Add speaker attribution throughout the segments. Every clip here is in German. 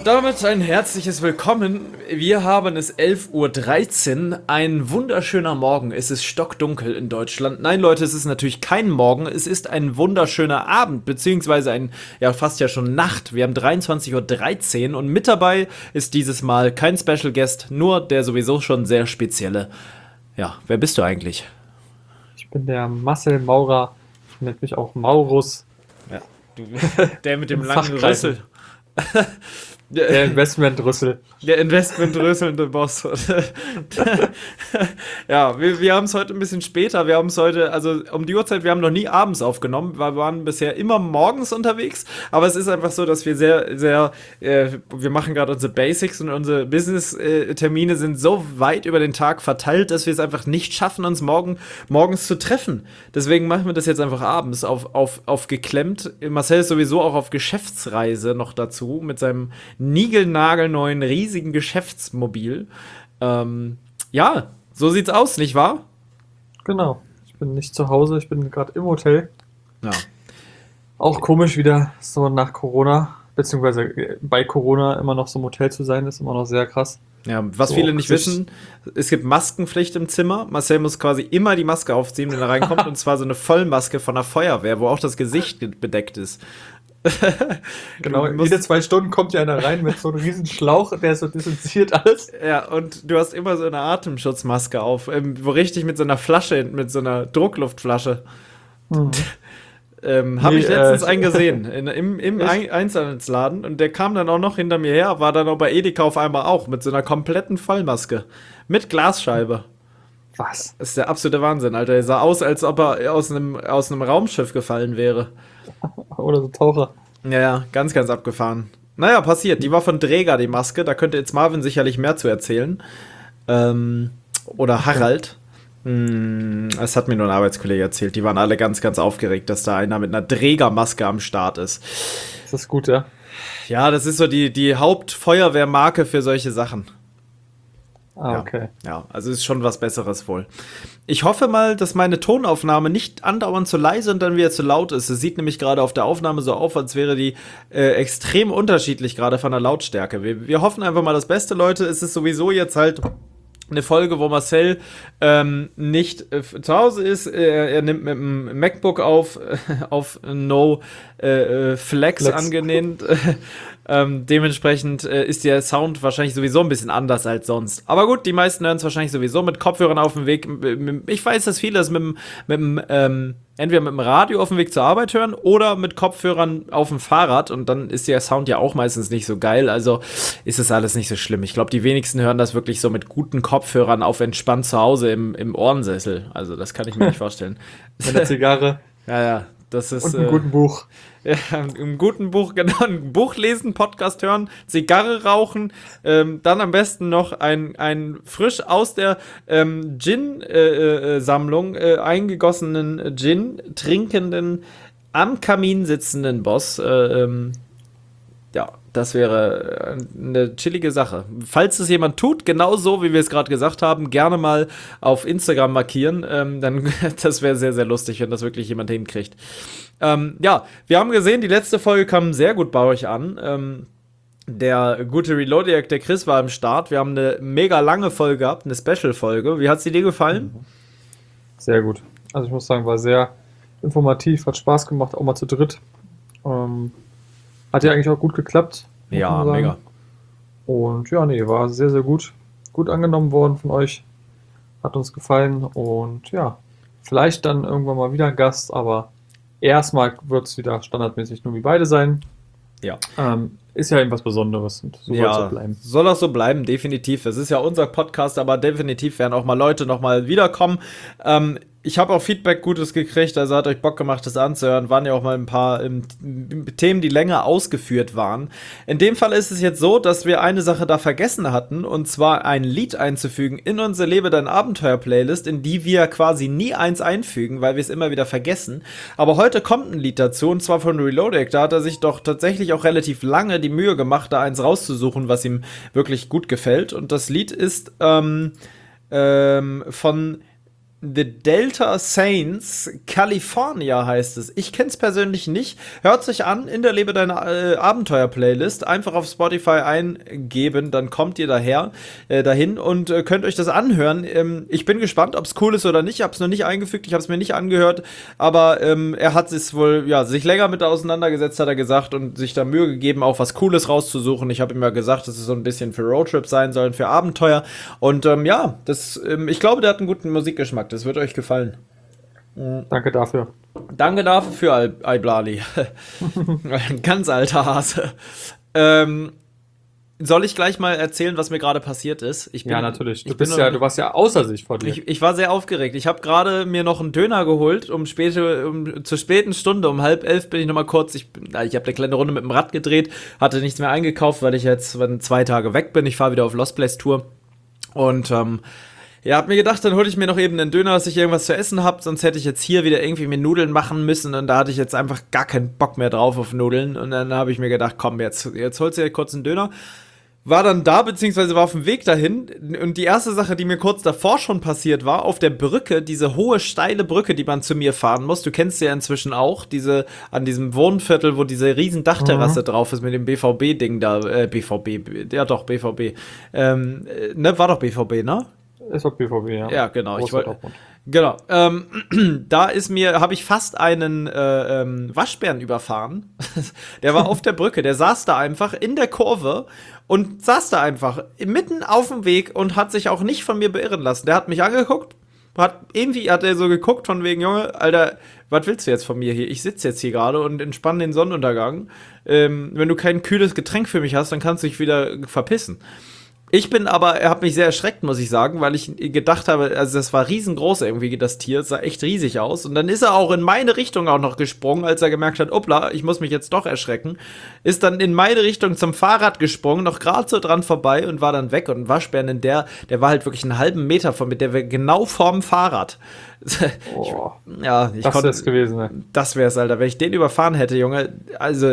Speaker 1: damit ein herzliches Willkommen. Wir haben es 11:13 Uhr. Ein wunderschöner Morgen. Es ist stockdunkel in Deutschland. Nein, Leute, es ist natürlich kein Morgen. Es ist ein wunderschöner Abend, beziehungsweise fast ja schon Nacht. Wir haben 23:13 Uhr und mit dabei ist dieses Mal kein Special Guest, nur der sowieso schon sehr spezielle. Ja, wer bist du eigentlich?
Speaker 2: Ich bin der Marcel Maurer. Ich nenne mich auch Maurus.
Speaker 1: Ja, der mit dem
Speaker 2: Im
Speaker 1: langen
Speaker 2: Fachkreisen.
Speaker 1: Rüssel.
Speaker 2: Der Investmentrüssel.
Speaker 1: Der investmentröselnde Boss. Ja, wir haben es heute ein bisschen später. Wir haben es heute, also um die Uhrzeit, wir haben noch nie abends aufgenommen. Wir waren bisher immer morgens unterwegs. Aber es ist einfach so, dass wir wir machen gerade unsere Basics und unsere Business-Termine sind so weit über den Tag verteilt, dass wir es einfach nicht schaffen, uns morgens zu treffen. Deswegen machen wir das jetzt einfach abends auf geklemmt. Marcel ist sowieso auch auf Geschäftsreise noch dazu mit seinem niegelnagelneuen, riesigen Geschäftsmobil. Ja, so sieht's aus, nicht wahr?
Speaker 2: Genau. Ich bin nicht zu Hause, ich bin gerade im Hotel.
Speaker 1: Ja.
Speaker 2: Auch komisch wieder so nach Corona, beziehungsweise bei Corona immer noch so im Hotel zu sein, ist immer noch sehr krass.
Speaker 1: Ja, was
Speaker 2: So,
Speaker 1: viele nicht
Speaker 2: Chris.
Speaker 1: wissen, es gibt Maskenpflicht im Zimmer. Marcel muss quasi immer die Maske aufziehen, wenn er reinkommt. Und zwar so eine Vollmaske von der Feuerwehr, wo auch das Gesicht bedeckt ist.
Speaker 2: Genau,
Speaker 1: Du musst-
Speaker 2: jede 2 Stunden kommt ja einer rein mit so einem riesen Schlauch, der so desinfiziert alles.
Speaker 1: Ja, und du hast immer so eine Atemschutzmaske auf, wo richtig mit so einer Flasche, mit so einer Druckluftflasche.
Speaker 2: Hm.
Speaker 1: Habe
Speaker 2: Nee,
Speaker 1: ich letztens
Speaker 2: ich-
Speaker 1: einen gesehen, im
Speaker 2: Echt?
Speaker 1: Einzelhandelsladen, und der kam dann auch noch hinter mir her, war dann auch bei Edeka auf einmal auch, mit so einer kompletten Vollmaske. Mit Glasscheibe.
Speaker 2: Was?
Speaker 1: Das ist der absolute Wahnsinn, Alter. Er sah aus, als ob er aus einem Raumschiff gefallen wäre.
Speaker 2: Oder so Taucher.
Speaker 1: Ja, ganz, ganz abgefahren. Naja, passiert. Die war von Dräger, die Maske. Da könnte jetzt Marvin sicherlich mehr zu erzählen. Oder Harald. Das hat mir nur ein Arbeitskollege erzählt. Die waren alle ganz, ganz aufgeregt, dass da einer mit einer Drägermaske am Start ist.
Speaker 2: Das ist gut, ja.
Speaker 1: Ja, das ist so die Hauptfeuerwehrmarke für solche Sachen.
Speaker 2: Ah,
Speaker 1: Ja.
Speaker 2: okay.
Speaker 1: Ja, also ist schon was Besseres wohl. Ich hoffe mal, dass meine Tonaufnahme nicht andauernd zu leise und dann wieder zu laut ist. Es sieht nämlich gerade auf der Aufnahme so auf, als wäre die extrem unterschiedlich gerade von der Lautstärke. Wir hoffen einfach mal das Beste, Leute. Es ist sowieso jetzt halt eine Folge, wo Marcel nicht zu Hause ist. Er nimmt mit dem MacBook auf No Flex
Speaker 2: Flex.
Speaker 1: angelehnt. Dementsprechend ist der Sound wahrscheinlich sowieso ein bisschen anders als sonst. Aber gut, die meisten hören es wahrscheinlich sowieso mit Kopfhörern auf dem Weg. Ich weiß, dass viele es entweder mit dem Radio auf dem Weg zur Arbeit hören oder mit Kopfhörern auf dem Fahrrad. Und dann ist der Sound ja auch meistens nicht so geil. Also ist es alles nicht so schlimm. Ich glaube, die wenigsten hören das wirklich so mit guten Kopfhörern auf entspannt zu Hause im Ohrensessel. Also das kann ich mir nicht vorstellen.
Speaker 2: Mit einer Zigarre
Speaker 1: Ja, das ist.
Speaker 2: und einem guten Buch.
Speaker 1: Ja, im guten Buch, genau, ein Buch lesen, Podcast hören, Zigarre rauchen, dann am besten noch ein frisch aus der Gin-Sammlung eingegossenen Gin trinkenden, am Kamin sitzenden Boss. Ja, das wäre eine chillige Sache. Falls es jemand tut, genauso wie wir es gerade gesagt haben, gerne mal auf Instagram markieren. Dann, das wäre sehr, sehr lustig, wenn das wirklich jemand hinkriegt. Ja, wir haben gesehen, die letzte Folge kam sehr gut bei euch an. Der gute Reloadiac, der Chris, war am Start. Wir haben eine mega lange Folge gehabt, eine Special-Folge. Wie hat sie dir gefallen?
Speaker 2: Sehr gut. Also ich muss sagen, war sehr informativ, hat Spaß gemacht, auch mal zu dritt. Hat ja eigentlich auch gut geklappt. muss
Speaker 1: Ja,
Speaker 2: man sagen.
Speaker 1: mega.
Speaker 2: Und ja, nee, war sehr, sehr gut. Gut angenommen worden von euch. Hat uns gefallen. Und ja, vielleicht dann irgendwann mal wieder ein Gast, aber erstmal wird es wieder standardmäßig nur wie beide sein.
Speaker 1: Ja.
Speaker 2: Ist ja eben was Besonderes und so soll es auch bleiben.
Speaker 1: soll auch so bleiben, definitiv. Das ist ja unser Podcast, aber definitiv werden auch mal Leute noch mal wiederkommen. Ich habe auch Feedback Gutes gekriegt, also hat euch Bock gemacht, das anzuhören. Waren ja auch mal ein paar Themen, die länger ausgeführt waren. In dem Fall ist es jetzt so, dass wir eine Sache da vergessen hatten, und zwar ein Lied einzufügen in unsere Lebe dein Abenteuer-Playlist, in die wir quasi nie eins einfügen, weil wir es immer wieder vergessen. Aber heute kommt ein Lied dazu, und zwar von Reloadic. Da hat er sich doch tatsächlich auch relativ lange die Mühe gemacht, da eins rauszusuchen, was ihm wirklich gut gefällt. Und das Lied ist von The Delta Saints California heißt es. Ich kenne es persönlich nicht. Hört sich an in der Lebe deiner Abenteuer-Playlist. Einfach auf Spotify eingeben, dann kommt ihr dahin und könnt euch das anhören. Ich bin gespannt, ob es cool ist oder nicht. Ich habe es noch nicht eingefügt, ich habe es mir nicht angehört. Aber er hat es wohl, ja, sich länger mit auseinandergesetzt, hat er gesagt, und sich da Mühe gegeben, auch was Cooles rauszusuchen. Ich habe ihm ja gesagt, dass es so ein bisschen für Roadtrips sein soll, für Abenteuer. Und ja, ich glaube, der hat einen guten Musikgeschmack. Das wird euch gefallen.
Speaker 2: Danke dafür.
Speaker 1: Danke dafür, Iblali. Ein ganz alter Hase. Soll ich gleich mal erzählen, was mir gerade passiert ist?
Speaker 2: Ja, natürlich. Du warst ja außer sich vor dir.
Speaker 1: Ich war sehr aufgeregt. Ich habe gerade mir noch einen Döner geholt, zur späten Stunde, um 10:30 bin ich noch mal kurz, ich habe eine kleine Runde mit dem Rad gedreht, hatte nichts mehr eingekauft, weil ich jetzt 2 Tage weg bin. Ich fahre wieder auf Lost Place Tour. Und ja, hab mir gedacht, dann hole ich mir noch eben einen Döner, dass ich irgendwas zu essen hab, sonst hätte ich jetzt hier wieder irgendwie mir Nudeln machen müssen und da hatte ich jetzt einfach gar keinen Bock mehr drauf auf Nudeln und dann habe ich mir gedacht, komm, jetzt holst du dir kurz einen Döner. War dann da, beziehungsweise war auf dem Weg dahin und die erste Sache, die mir kurz davor schon passiert war, auf der Brücke, diese hohe, steile Brücke, die man zu mir fahren muss, du kennst sie ja inzwischen auch, an diesem Wohnviertel, wo diese riesen Dachterrasse drauf ist mit dem BVB-Ding da, BVB, ja doch, BVB, war doch BVB, ne?
Speaker 2: Ist doch BVB, ja.
Speaker 1: Ja, genau. Genau. Habe ich fast einen Waschbären überfahren. Der war auf der Brücke, der saß da einfach in der Kurve und saß da einfach mitten auf dem Weg und hat sich auch nicht von mir beirren lassen. Der hat mich angeguckt, hat er so geguckt von wegen, Junge, Alter, was willst du jetzt von mir hier? Ich sitze jetzt hier gerade und entspanne den Sonnenuntergang. Wenn du kein kühles Getränk für mich hast, dann kannst du dich wieder verpissen. Er hat mich sehr erschreckt, muss ich sagen, weil ich gedacht habe, also das war riesengroß irgendwie, das Tier, sah echt riesig aus. Und dann ist er auch in meine Richtung auch noch gesprungen, als er gemerkt hat, hoppla, ich muss mich jetzt doch erschrecken. Ist dann in meine Richtung zum Fahrrad gesprungen, noch gerade so dran vorbei und war dann weg. Und ein Waschbären der war halt wirklich einen halben Meter von mir, der war genau vorm Fahrrad.
Speaker 2: Oh,
Speaker 1: das wäre es gewesen, ne? Das wäre es, Alter. Wenn ich den überfahren hätte, Junge, also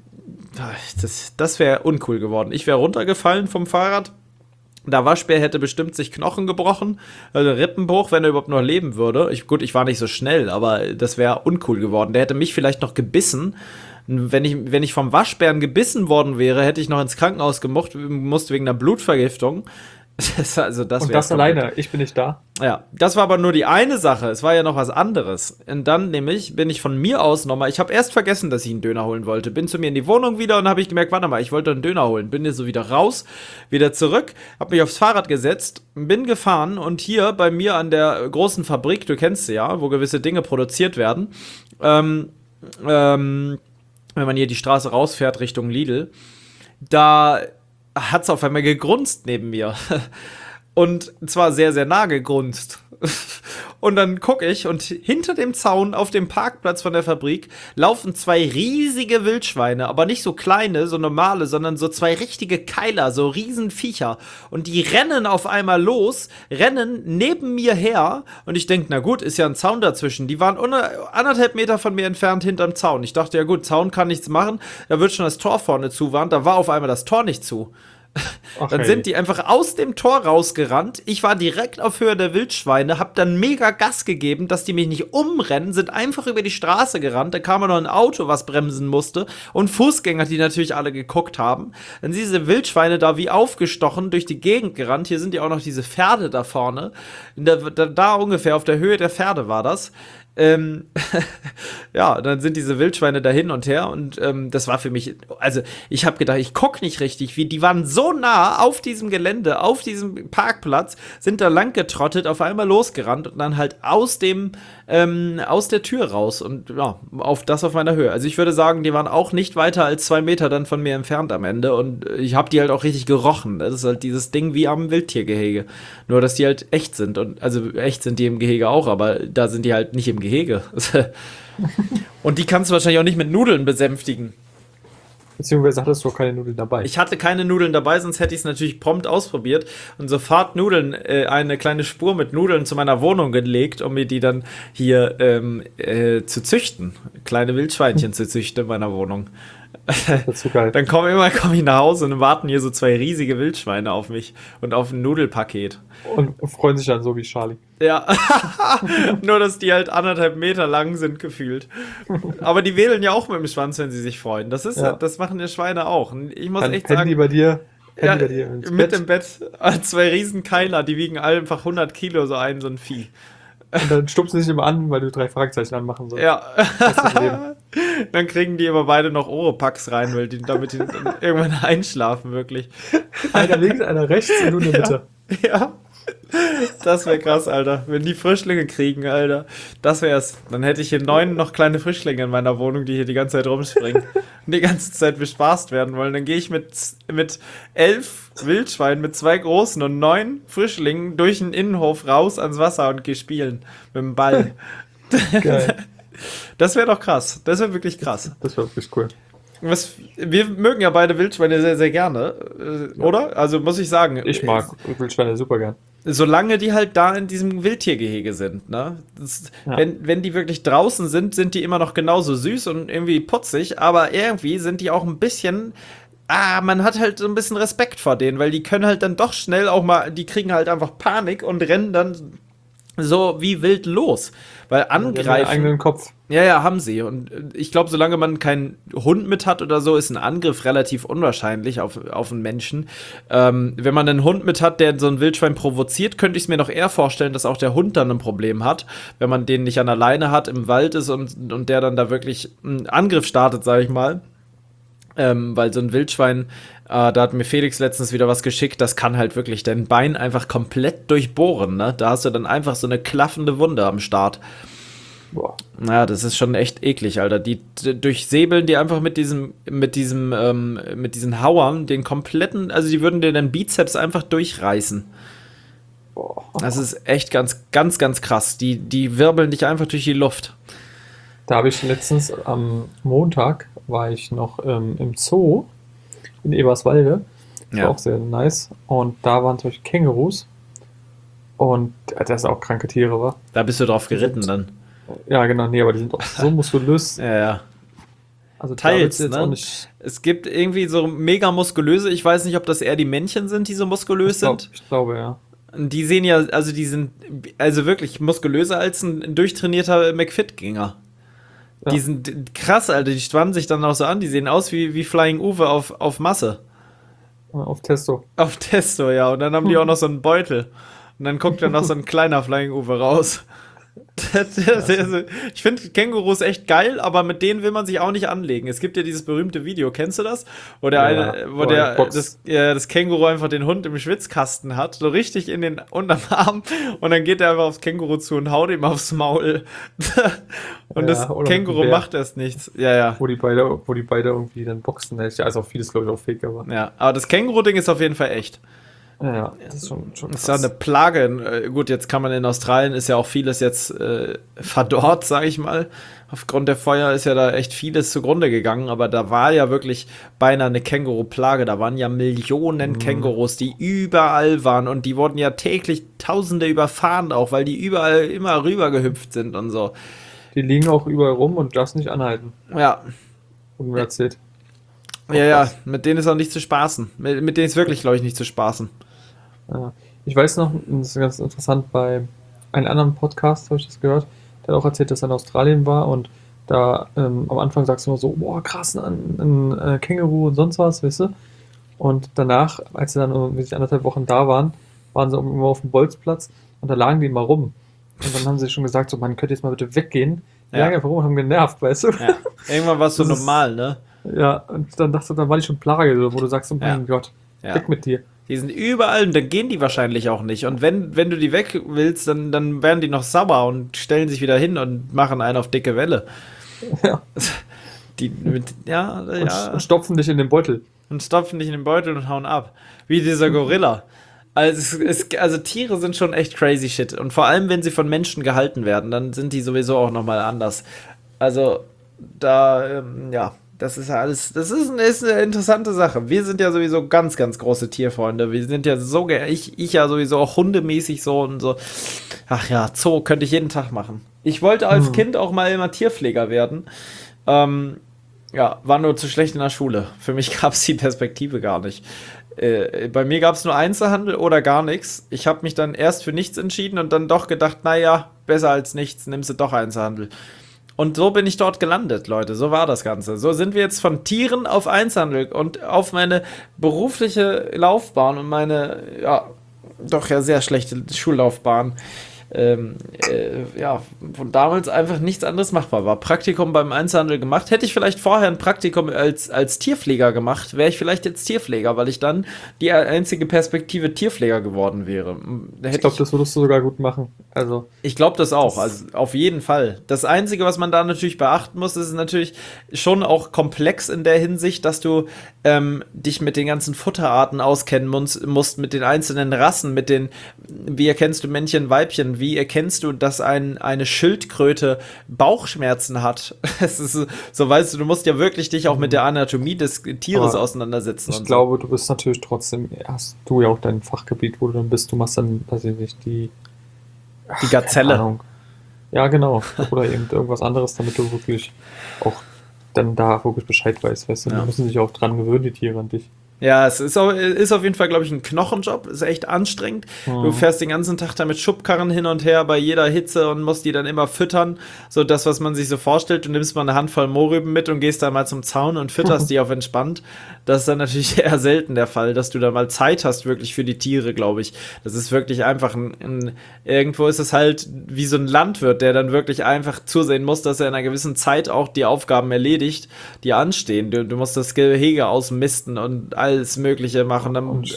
Speaker 1: das wäre uncool geworden. Ich wäre runtergefallen vom Fahrrad. Der Waschbär hätte bestimmt sich Knochen gebrochen, also Rippenbruch, wenn er überhaupt noch leben würde. Ich war nicht so schnell, aber das wäre uncool geworden. Der hätte mich vielleicht noch gebissen. Wenn ich vom Waschbären gebissen worden wäre, hätte ich noch ins Krankenhaus musste wegen einer Blutvergiftung.
Speaker 2: Das alleine, ich bin nicht da.
Speaker 1: Ja, das war aber nur die eine Sache. Es war ja noch was anderes. Und dann nämlich bin ich von mir aus nochmal, ich habe erst vergessen, dass ich einen Döner holen wollte. Bin zu mir in die Wohnung wieder und habe ich gemerkt, warte mal, ich wollte einen Döner holen. Bin hier so wieder raus, wieder zurück, habe mich aufs Fahrrad gesetzt, bin gefahren und hier bei mir an der großen Fabrik, du kennst sie ja, wo gewisse Dinge produziert werden, wenn man hier die Straße rausfährt Richtung Lidl, da hat's auf einmal gegrunzt neben mir. Und zwar sehr, sehr nah gegrunzt. Und dann gucke ich und hinter dem Zaun auf dem Parkplatz von der Fabrik laufen 2 riesige Wildschweine, aber nicht so kleine, so normale, sondern so 2 richtige Keiler, so Riesenviecher. Und die rennen auf einmal los, rennen neben mir her und ich denke, na gut, ist ja ein Zaun dazwischen. Die waren 1,5 Meter von mir entfernt hinterm Zaun. Ich dachte, ja gut, Zaun kann nichts machen, da wird schon das Tor vorne zuwarnt, da war auf einmal das Tor nicht zu. Dann sind die einfach aus dem Tor rausgerannt. Ich war direkt auf Höhe der Wildschweine, hab dann mega Gas gegeben, dass die mich nicht umrennen, sind einfach über die Straße gerannt. Da kam noch ein Auto, was bremsen musste und Fußgänger, die natürlich alle geguckt haben. Dann sind diese Wildschweine da wie aufgestochen durch die Gegend gerannt. Hier sind ja auch noch diese Pferde da vorne. Da ungefähr auf der Höhe der Pferde war das. Ja, dann sind diese Wildschweine da hin und her und das war für mich, also ich habe gedacht, ich guck nicht richtig, die waren so nah auf diesem Gelände, auf diesem Parkplatz, sind da lang getrottet, auf einmal losgerannt und dann halt aus der Tür raus und ja, auf meiner Höhe. Also ich würde sagen, die waren auch nicht weiter als 2 Meter dann von mir entfernt am Ende und ich habe die halt auch richtig gerochen. Das ist halt dieses Ding wie am Wildtiergehege. Nur, dass die halt echt sind und also echt sind die im Gehege auch, aber da sind die halt nicht im Gehege. Und die kannst du wahrscheinlich auch nicht mit Nudeln besänftigen.
Speaker 2: Beziehungsweise hattest du keine Nudeln dabei.
Speaker 1: Ich hatte keine Nudeln dabei, sonst hätte ich es natürlich prompt ausprobiert und sofort eine kleine Spur mit Nudeln zu meiner Wohnung gelegt, um mir die dann hier zu züchten. Kleine Wildschweinchen zu züchten in meiner Wohnung.
Speaker 2: Das wird zu geil.
Speaker 1: Dann komm ich nach Hause und warten hier so 2 riesige Wildschweine auf mich und auf ein Nudelpaket.
Speaker 2: Und freuen sich dann so wie Charlie.
Speaker 1: Ja, nur dass die halt 1,5 Meter lang sind gefühlt. Aber die wedeln ja auch mit dem Schwanz, wenn sie sich freuen. Das machen die Schweine auch. Und ich muss echt
Speaker 2: Pennen
Speaker 1: sagen,
Speaker 2: die bei dir,
Speaker 1: ja,
Speaker 2: bei dir ins
Speaker 1: mit
Speaker 2: Bett.
Speaker 1: dem Bett 2 riesen Keiler, die wiegen alle einfach 100 Kilo, so ein Vieh.
Speaker 2: Und dann stupsen sie sich immer an, weil du 3 Fragezeichen anmachen sollst.
Speaker 1: Ja.
Speaker 2: Das Leben.
Speaker 1: Dann kriegen die aber beide noch Oropax rein, damit die dann irgendwann einschlafen, wirklich.
Speaker 2: Einer links, einer rechts und du in der Mitte.
Speaker 1: Ja. Das wäre krass, Alter. Wenn die Frischlinge kriegen, Alter. Das wär's. Dann hätte ich hier 9 noch kleine Frischlinge in meiner Wohnung, die hier die ganze Zeit rumspringen und die ganze Zeit bespaßt werden wollen. Dann gehe ich mit 11 Wildschweinen, mit 2 großen und 9 Frischlingen durch den Innenhof raus ans Wasser und gehe spielen mit dem Ball.
Speaker 2: Geil.
Speaker 1: Das wäre doch krass. Das wäre wirklich krass.
Speaker 2: Das wäre wirklich cool.
Speaker 1: Wir mögen ja beide Wildschweine sehr, sehr gerne, oder? Also muss ich sagen.
Speaker 2: Ich mag Wildschweine super gern.
Speaker 1: Solange die halt da in diesem Wildtiergehege sind, ne?
Speaker 2: Ja.
Speaker 1: Wenn die wirklich draußen sind, sind die immer noch genauso süß und irgendwie putzig, aber irgendwie sind die auch ein bisschen. Man hat halt so ein bisschen Respekt vor denen, weil die können halt dann doch schnell auch mal, die kriegen halt einfach Panik und rennen dann so wie wild los. Weil
Speaker 2: Die haben ihren
Speaker 1: angreifen.
Speaker 2: eigenen Kopf.
Speaker 1: Ja, haben sie. Und ich glaube, solange man keinen Hund mit hat oder so, ist ein Angriff relativ unwahrscheinlich auf einen Menschen. Wenn man einen Hund mit hat, der so ein Wildschwein provoziert, könnte ich es mir noch eher vorstellen, dass auch der Hund dann ein Problem hat, wenn man den nicht an der Leine hat, im Wald ist und der dann da wirklich einen Angriff startet, sage ich mal. Weil so ein Wildschwein, da hat mir Felix letztens wieder was geschickt, das kann halt wirklich dein Bein einfach komplett durchbohren, ne? Da hast du dann einfach so eine klaffende Wunde am Start.
Speaker 2: Boah.
Speaker 1: Naja, das ist schon echt eklig, Alter. Die durchsäbeln die einfach mit diesen Hauern den kompletten, also die würden dir den Bizeps einfach durchreißen.
Speaker 2: Boah.
Speaker 1: Das ist echt ganz, ganz, ganz krass. Die wirbeln dich einfach durch die Luft.
Speaker 2: Da habe ich letztens am Montag war ich noch im Zoo in Eberswalde. Das
Speaker 1: Ja.
Speaker 2: war auch sehr nice. Und da waren zum Beispiel Kängurus. Und das sind auch kranke Tiere, war.
Speaker 1: Da bist du drauf geritten dann.
Speaker 2: Ja, genau, nee, aber die sind auch so muskulös.
Speaker 1: Ja.
Speaker 2: Also
Speaker 1: Teils,
Speaker 2: da wird's jetzt
Speaker 1: ne?
Speaker 2: auch nicht.
Speaker 1: Es gibt irgendwie so mega muskulöse, ich weiß nicht, ob das eher die Männchen sind, die so muskulös sind.
Speaker 2: Ich glaube, ja.
Speaker 1: Die sehen ja, also die sind also wirklich muskulöser als ein durchtrainierter McFit-Gänger.
Speaker 2: Ja.
Speaker 1: Die sind krass, Alter, die spannen sich dann auch so an, die sehen aus wie Flying Uwe auf Masse.
Speaker 2: Auf Testo.
Speaker 1: Auf Testo, ja, und dann haben die auch noch so einen Beutel. Und dann guckt dann noch so ein kleiner Flying Uwe raus. Ich finde Kängurus echt geil, aber mit denen will man sich auch nicht anlegen. Es gibt ja dieses berühmte Video, kennst du das? Wo das Känguru einfach den Hund im Schwitzkasten hat, so richtig in den unterm Arm, und dann geht er einfach aufs Känguru zu und haut ihm aufs Maul. Und das
Speaker 2: oder mit
Speaker 1: Känguru
Speaker 2: dem Bär.
Speaker 1: macht erst nichts. Ja.
Speaker 2: Wo die beide irgendwie dann boxen. Ja, ist auch vieles, glaube ich, auch fake, aber.
Speaker 1: Ja, aber das Känguru-Ding ist auf jeden Fall echt.
Speaker 2: Ja, das ist schon
Speaker 1: Das ist ja eine Plage. Gut, jetzt kann man in Australien, ist ja auch vieles jetzt verdorrt, sage ich mal. Aufgrund der Feuer ist ja da echt vieles zugrunde gegangen, aber da war ja wirklich beinahe eine Känguru-Plage. Da waren ja Millionen Kängurus, die überall waren, und die wurden ja täglich Tausende überfahren auch, weil die überall immer rüber gehüpft sind und so.
Speaker 2: Die liegen auch überall rum und darfst nicht anhalten.
Speaker 1: Ja,
Speaker 2: Und mir erzählt.
Speaker 1: ja, mit denen ist auch nicht zu spaßen. Mit denen ist wirklich, glaube ich, nicht zu spaßen.
Speaker 2: Ja. Ich weiß noch, das ist ganz interessant, bei einem anderen Podcast habe ich das gehört, der hat auch erzählt, dass er in Australien war, und da am Anfang sagst du immer so, boah, krass, ein Känguru und sonst was, weißt du? Und danach, als sie dann irgendwie 1,5 Wochen da waren, waren sie immer auf dem Bolzplatz und da lagen die immer rum. Und dann haben sie schon gesagt, so, man könnte jetzt mal bitte weggehen. Die lagen einfach rum und haben genervt, weißt du?
Speaker 1: Ja. Irgendwann war es so
Speaker 2: Das ist-
Speaker 1: normal, ne?
Speaker 2: Ja, und dann dann war die schon Plage, wo du sagst, oh mein Gott,
Speaker 1: Ja.
Speaker 2: weg mit dir.
Speaker 1: Die sind überall und dann gehen die wahrscheinlich auch nicht. Und wenn du die weg willst, dann werden die noch sauer und stellen sich wieder hin und machen einen auf dicke Welle.
Speaker 2: Ja.
Speaker 1: Und
Speaker 2: Und stopfen dich in den Beutel.
Speaker 1: und stopfen dich in den Beutel und hauen ab. Wie dieser Gorilla. Also Tiere sind schon echt crazy shit. Und vor allem, wenn sie von Menschen gehalten werden, dann sind die sowieso auch nochmal anders. Also, das ist ja alles, das ist eine interessante Sache. Wir sind ja sowieso ganz, ganz große Tierfreunde. Wir sind ja ich ja sowieso auch hundemäßig so und so. Ach ja, Zoo könnte ich jeden Tag machen. Ich wollte als Kind auch mal immer Tierpfleger werden. Ja, war nur zu schlecht in der Schule. Für mich gab es die Perspektive gar nicht. Bei mir gab es nur Einzelhandel oder gar nichts. Ich habe mich dann erst für nichts entschieden und dann doch gedacht, naja, besser als nichts, nimmst du doch Einzelhandel. Und so bin ich dort gelandet, Leute. So war das Ganze. So sind wir jetzt von Tieren auf Einzelhandel und auf meine berufliche Laufbahn und meine, ja, doch ja sehr schlechte Schullaufbahn. Ja, von damals einfach nichts anderes machbar war. Praktikum beim Einzelhandel gemacht. Hätte ich vielleicht vorher ein Praktikum als Tierpfleger gemacht, wäre ich vielleicht jetzt Tierpfleger, weil ich dann die einzige Perspektive Tierpfleger geworden wäre.
Speaker 2: Ich glaube, das würdest du sogar gut machen. Also,
Speaker 1: ich glaube das auch, also auf jeden Fall. Das Einzige, was man da natürlich beachten muss, ist natürlich schon auch komplex in der Hinsicht, dass du dich mit den ganzen Futterarten auskennen musst, mit den einzelnen Rassen, mit den, wie erkennst du Männchen, Weibchen, wie erkennst du, dass eine Schildkröte Bauchschmerzen hat? Es ist so, weißt du, du musst ja wirklich dich auch mit der Anatomie des Tieres
Speaker 2: aber
Speaker 1: auseinandersetzen.
Speaker 2: ich glaube, du bist natürlich trotzdem, hast du ja auch dein Fachgebiet, wo du dann bist. Du machst dann, weiß ich nicht,
Speaker 1: Die
Speaker 2: keine
Speaker 1: Gazelle.
Speaker 2: Ahnung. Ja, genau. Oder eben irgendwas anderes, damit du wirklich auch dann da wirklich Bescheid weißt. Weißt du,
Speaker 1: Ja.
Speaker 2: die müssen sich auch dran gewöhnen, die Tiere an dich.
Speaker 1: Ja, es ist auf jeden Fall, glaube ich, ein Knochenjob. Ist echt anstrengend. Du fährst den ganzen Tag da mit Schubkarren hin und her bei jeder Hitze und musst die dann immer füttern. So das, was man sich so vorstellt. Du nimmst mal eine Handvoll Mohrrüben mit und gehst da mal zum Zaun und fütterst die auf entspannt. Das ist dann natürlich eher selten der Fall, dass du da mal Zeit hast wirklich für die Tiere, glaube ich. Das ist wirklich einfach irgendwo ist es halt wie so ein Landwirt, der dann wirklich einfach zusehen muss, dass er in einer gewissen Zeit auch die Aufgaben erledigt, die anstehen. Du musst das Gehege ausmisten und alles Mögliche machen. Dann,
Speaker 2: Und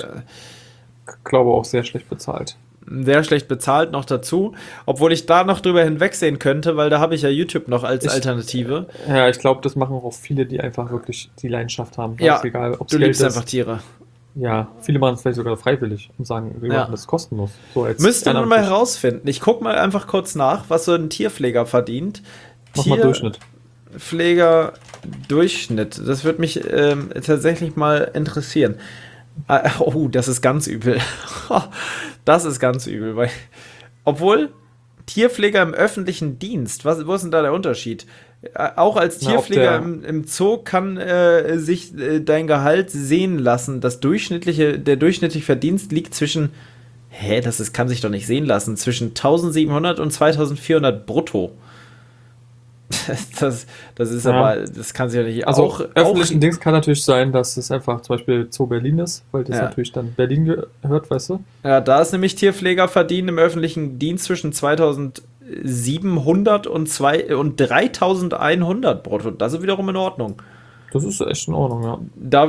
Speaker 2: glaube auch sehr schlecht bezahlt.
Speaker 1: sehr schlecht bezahlt noch dazu, obwohl ich da noch drüber hinwegsehen könnte, weil da habe ich ja YouTube noch als
Speaker 2: Ich-
Speaker 1: Alternative.
Speaker 2: Ja, ich glaube, das machen auch viele, die einfach wirklich die Leidenschaft haben. Da
Speaker 1: Ja,
Speaker 2: ist egal, ob es
Speaker 1: Du
Speaker 2: Geld
Speaker 1: liebst
Speaker 2: ist.
Speaker 1: einfach Tiere.
Speaker 2: Ja, viele machen es vielleicht sogar freiwillig und sagen, wir
Speaker 1: Ja.
Speaker 2: machen das kostenlos. So als
Speaker 1: Müsste man mal
Speaker 2: ehrenamtlich.
Speaker 1: herausfinden. Ich gucke mal einfach kurz nach, was so ein Tierpfleger verdient.
Speaker 2: Mach mal Durchschnitt.
Speaker 1: Tierpfleger Durchschnitt. Das würde mich tatsächlich mal interessieren. Oh, das ist ganz übel. Das ist ganz übel, weil obwohl Tierpfleger im öffentlichen Dienst, wo ist denn da der Unterschied? Auch als
Speaker 2: Na, ob
Speaker 1: Tierpfleger
Speaker 2: der-
Speaker 1: im Zoo kann sich dein Gehalt sehen lassen. Der durchschnittliche Verdienst liegt zwischen, kann sich doch nicht sehen lassen, zwischen 1700 und 2400 brutto. Das ist
Speaker 2: Ja.
Speaker 1: aber, das kann sich ja nicht
Speaker 2: Also
Speaker 1: auch.
Speaker 2: öffentlichen Dienst kann natürlich sein, dass es einfach zum Beispiel Zoo Berlin ist, weil das
Speaker 1: Ja.
Speaker 2: natürlich dann Berlin gehört, weißt du?
Speaker 1: Ja, da ist nämlich Tierpfleger verdienen im öffentlichen Dienst zwischen 2700 und 3100 brutto. Das ist wiederum in Ordnung.
Speaker 2: Das ist echt in Ordnung, ja.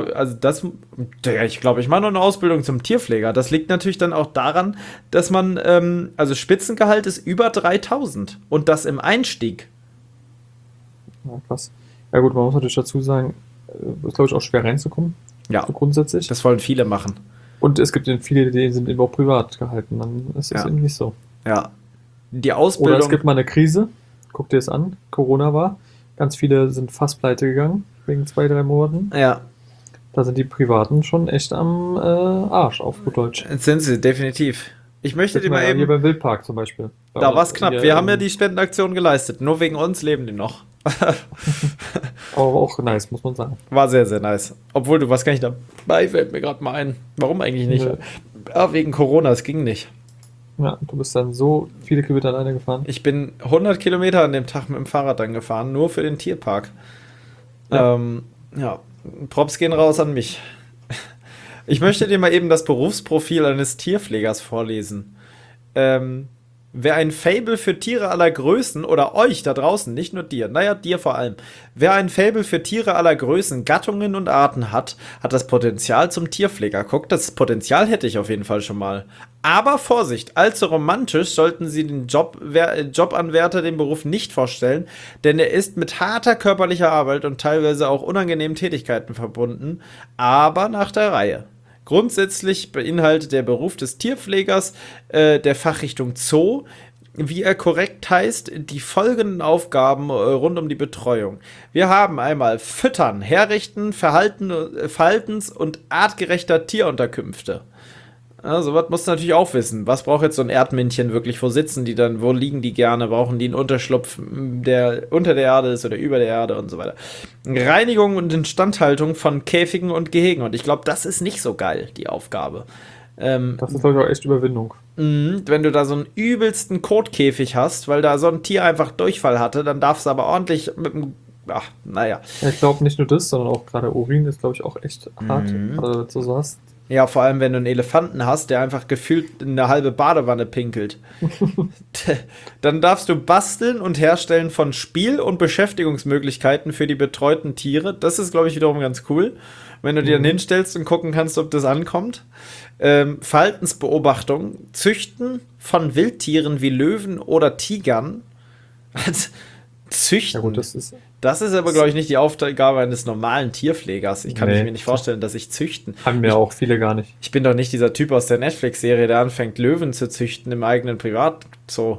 Speaker 1: Ich glaube, ich mache noch eine Ausbildung zum Tierpfleger. Das liegt natürlich dann auch daran, dass man, also Spitzengehalt ist über 3000 und das im Einstieg.
Speaker 2: Ja, krass. Ja gut, man muss natürlich dazu sagen, ist glaube ich auch schwer reinzukommen,
Speaker 1: Ja,
Speaker 2: so grundsätzlich.
Speaker 1: das wollen viele machen.
Speaker 2: Und es gibt eben viele, die sind eben auch privat gehalten, dann ist es
Speaker 1: Ja.
Speaker 2: eben nicht so.
Speaker 1: Ja. Die
Speaker 2: Oder
Speaker 1: Ausbildung.
Speaker 2: es gibt mal eine Krise, guck dir das an, Corona war, ganz viele sind fast pleite gegangen, wegen 2-3 Monaten.
Speaker 1: Ja,
Speaker 2: Da sind die Privaten schon echt am Arsch, auf gut Deutsch.
Speaker 1: sind sie, definitiv. Ich möchte dir mal
Speaker 2: Hier
Speaker 1: eben.
Speaker 2: beim Wildpark zum Beispiel.
Speaker 1: Da war es knapp.
Speaker 2: Hier,
Speaker 1: Wir haben ja die Spendenaktion geleistet. Nur wegen uns leben die noch.
Speaker 2: Aber auch nice, muss man sagen.
Speaker 1: War sehr, sehr nice. Obwohl, du warst gar nicht dabei, fällt mir gerade mal ein. Warum eigentlich nicht?
Speaker 2: Nö.
Speaker 1: Wegen Corona, es ging nicht.
Speaker 2: Ja, du bist dann so viele Kilometer alleine gefahren.
Speaker 1: Ich bin 100 Kilometer an dem Tag mit dem Fahrrad dann gefahren, nur für den Tierpark.
Speaker 2: Ja.
Speaker 1: Ja, Props gehen raus an mich. Ich möchte dir mal eben das Berufsprofil eines Tierpflegers vorlesen. Wer ein Faible für Tiere aller Größen, oder euch da draußen, nicht nur dir, naja, dir vor allem, wer ein Faible für Tiere aller Größen, Gattungen und Arten hat, hat das Potenzial zum Tierpfleger. Guck, das Potenzial hätte ich auf jeden Fall schon mal. Aber Vorsicht, allzu romantisch sollten Sie den Jobanwärter den Beruf nicht vorstellen, denn er ist mit harter körperlicher Arbeit und teilweise auch unangenehmen Tätigkeiten verbunden, aber nach der Reihe. Grundsätzlich beinhaltet der Beruf des Tierpflegers der Fachrichtung Zoo, wie er korrekt heißt, die folgenden Aufgaben rund um die Betreuung. Wir haben einmal Füttern, Herrichten, Verhaltens- und artgerechter Tierunterkünfte. Ja, sowas musst du natürlich auch wissen. Was braucht jetzt so ein Erdmännchen wirklich? Wo sitzen die dann? Wo liegen die gerne? Brauchen die einen Unterschlupf, der unter der Erde ist oder über der Erde und so weiter? Reinigung und Instandhaltung von Käfigen und Gehegen. Und ich glaube, das ist nicht so geil, die Aufgabe.
Speaker 2: Das ist, glaube ich, auch echt Überwindung.
Speaker 1: Wenn du da so einen übelsten Kotkäfig hast, weil da so ein Tier einfach Durchfall hatte, dann darfst du aber ordentlich mit dem. Ach, naja.
Speaker 2: Ja, ich glaube nicht nur das, sondern auch gerade Urin ist, glaube ich, auch echt hart. Also, wenn du so hast.
Speaker 1: Ja, vor allem, wenn du einen Elefanten hast, der einfach gefühlt in eine halbe Badewanne pinkelt. Dann darfst du basteln und herstellen von Spiel- und Beschäftigungsmöglichkeiten für die betreuten Tiere. Das ist, glaube ich, wiederum ganz cool, wenn du dir dann hinstellst und gucken kannst, ob das ankommt. Verhaltensbeobachtung, Züchten von Wildtieren wie Löwen oder Tigern. Züchten.
Speaker 2: Ja, gut,
Speaker 1: Das ist aber, glaube ich, nicht die Aufgabe eines normalen Tierpflegers. Ich kann mir nicht vorstellen, dass ich züchten.
Speaker 2: Haben mir auch viele gar nicht.
Speaker 1: Ich bin doch nicht dieser Typ aus der Netflix-Serie, der anfängt, Löwen zu züchten im eigenen Privatzoo.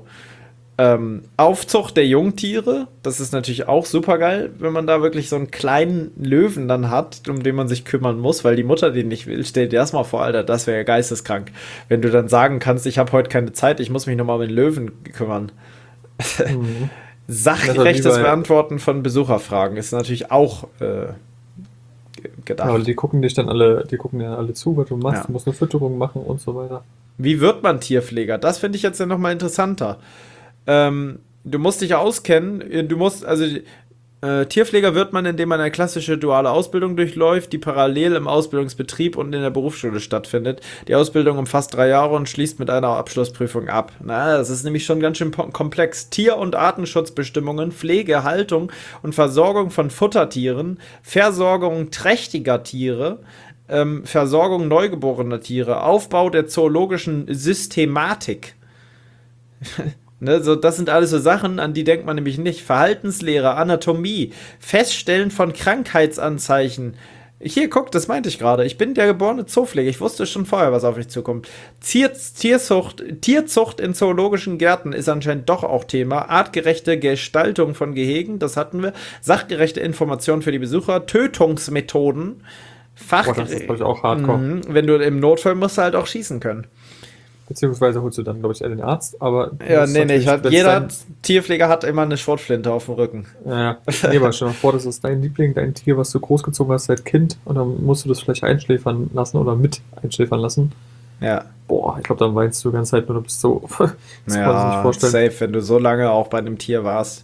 Speaker 1: Aufzucht der Jungtiere, das ist natürlich auch super geil, wenn man da wirklich so einen kleinen Löwen dann hat, um den man sich kümmern muss, weil die Mutter den nicht will. Stell dir das mal vor, Alter, das wäre ja geisteskrank. Wenn du dann sagen kannst, ich habe heute keine Zeit, ich muss mich nochmal um den Löwen kümmern. Sachgerechtes Beantworten von Besucherfragen ist natürlich auch gedacht.
Speaker 2: Ja, aber die gucken ja alle zu, was du machst, du musst eine Fütterung machen und so weiter.
Speaker 1: Wie wird man Tierpfleger? Das finde ich jetzt ja nochmal interessanter. Du musst dich auskennen, Tierpfleger wird man, indem man eine klassische duale Ausbildung durchläuft, die parallel im Ausbildungsbetrieb und in der Berufsschule stattfindet. Die Ausbildung umfasst 3 Jahre und schließt mit einer Abschlussprüfung ab. Das ist nämlich schon ganz schön komplex. Tier- und Artenschutzbestimmungen, Pflege, Haltung und Versorgung von Futtertieren, Versorgung trächtiger Tiere, Versorgung neugeborener Tiere, Aufbau der zoologischen Systematik. Ne, so, das sind alles so Sachen, an die denkt man nämlich nicht. Verhaltenslehre, Anatomie, Feststellen von Krankheitsanzeichen. Hier, guck, das meinte ich gerade. Ich bin der geborene Zoopfleger. Ich wusste schon vorher, was auf mich zukommt. Tierzucht in zoologischen Gärten ist anscheinend doch auch Thema. Artgerechte Gestaltung von Gehegen, das hatten wir. Sachgerechte Informationen für die Besucher. Tötungsmethoden.
Speaker 2: Das ist, glaube ich, auch hardcore.
Speaker 1: Wenn du im Notfall musst du halt auch schießen können.
Speaker 2: Beziehungsweise holst du dann, glaube ich, eher den Arzt, aber...
Speaker 1: Ja, jeder Tierpfleger hat immer eine Schrotflinte auf dem Rücken.
Speaker 2: Ja, nee, aber stell dir mal vor, das ist dein Liebling, dein Tier, was du großgezogen hast seit Kind und dann musst du das vielleicht einschläfern lassen oder mit einschläfern lassen.
Speaker 1: Ja.
Speaker 2: Boah, ich glaube, dann weinst du die ganze Zeit nur, du bist so... Das kann man sich nicht vorstellen.
Speaker 1: Safe, wenn du so lange auch bei einem Tier warst.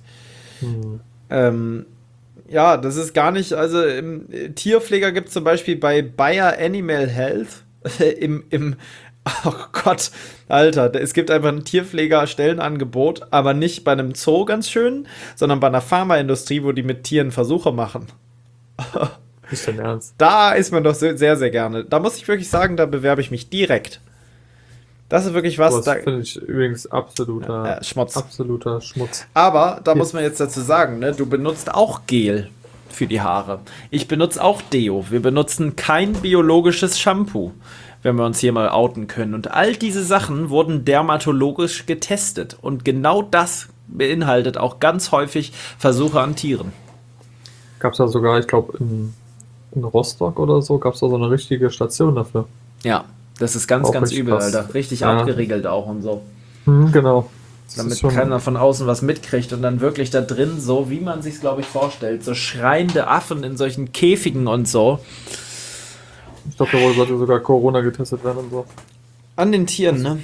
Speaker 1: Ja, das ist gar nicht... Also, im Tierpfleger gibt es zum Beispiel bei Bayer Animal Health oh Gott, Alter, es gibt einfach ein Tierpfleger-Stellenangebot, aber nicht bei einem Zoo ganz schön, sondern bei einer Pharmaindustrie, wo die mit Tieren Versuche machen.
Speaker 2: Ist dein Ernst?
Speaker 1: Da ist man doch sehr, sehr gerne. Da muss ich wirklich sagen, da bewerbe ich mich direkt. Das ist wirklich was.
Speaker 2: Das finde ich übrigens absoluter Schmutz.
Speaker 1: Aber da muss man jetzt dazu sagen, ne, du benutzt auch Gel für die Haare. Ich benutze auch Deo. Wir benutzen kein biologisches Shampoo, wenn wir uns hier mal outen können. Und all diese Sachen wurden dermatologisch getestet. Und genau das beinhaltet auch ganz häufig Versuche an Tieren.
Speaker 2: Gab es da sogar, ich glaube, in Rostock oder so, gab es da so eine richtige Station dafür.
Speaker 1: Ja, das ist ganz, ganz übel, krass. Alter. Richtig abgeriegelt auch und so.
Speaker 2: Genau.
Speaker 1: Damit keiner von außen was mitkriegt und dann wirklich da drin, so wie man sich glaube ich, vorstellt, so schreiende Affen in solchen Käfigen und so.
Speaker 2: Ich glaube, da sollte sogar Corona getestet werden und so.
Speaker 1: An den Tieren, ne?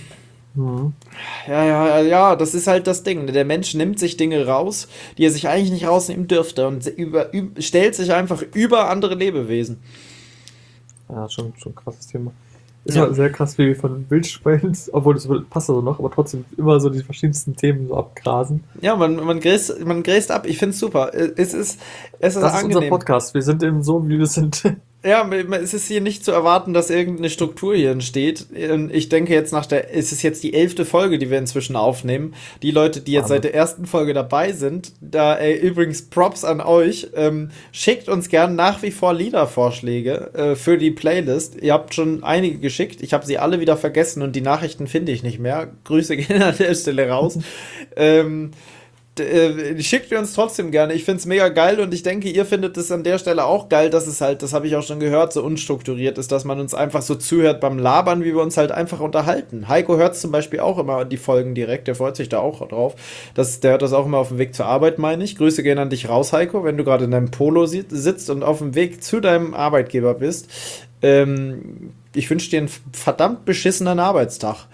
Speaker 1: Ja, das ist halt das Ding. Der Mensch nimmt sich Dinge raus, die er sich eigentlich nicht rausnehmen dürfte und stellt sich einfach über andere Lebewesen.
Speaker 2: Ja, schon ein krasses Thema. Ist halt sehr krass, wie wir von Wildschweinen, obwohl das passt also noch, aber trotzdem immer so die verschiedensten Themen so abgrasen.
Speaker 1: Ja, man gräst ab. Ich finde es super. Es ist
Speaker 2: das
Speaker 1: angenehm.
Speaker 2: Das ist unser Podcast. Wir sind eben so, wie wir sind.
Speaker 1: Ja, es ist hier nicht zu erwarten, dass irgendeine Struktur hier entsteht. Ich denke jetzt es ist jetzt die 11. Folge, die wir inzwischen aufnehmen. Die Leute, die jetzt seit der ersten Folge dabei sind, übrigens Props an euch, schickt uns gern nach wie vor Liedervorschläge für die Playlist. Ihr habt schon einige geschickt. Ich habe sie alle wieder vergessen und die Nachrichten finde ich nicht mehr. Grüße gehen an der Stelle raus. Schickt ihr uns trotzdem gerne. Ich finde es mega geil und ich denke, ihr findet es an der Stelle auch geil, dass es halt, das habe ich auch schon gehört, so unstrukturiert ist, dass man uns einfach so zuhört beim Labern, wie wir uns halt einfach unterhalten. Heiko hört zum Beispiel auch immer die Folgen direkt, der freut sich da auch drauf. Der hört das auch immer auf dem Weg zur Arbeit, meine ich. Grüße gehen an dich raus, Heiko, wenn du gerade in deinem Polo sitzt und auf dem Weg zu deinem Arbeitgeber bist. Ich wünsche dir einen verdammt beschissenen Arbeitstag.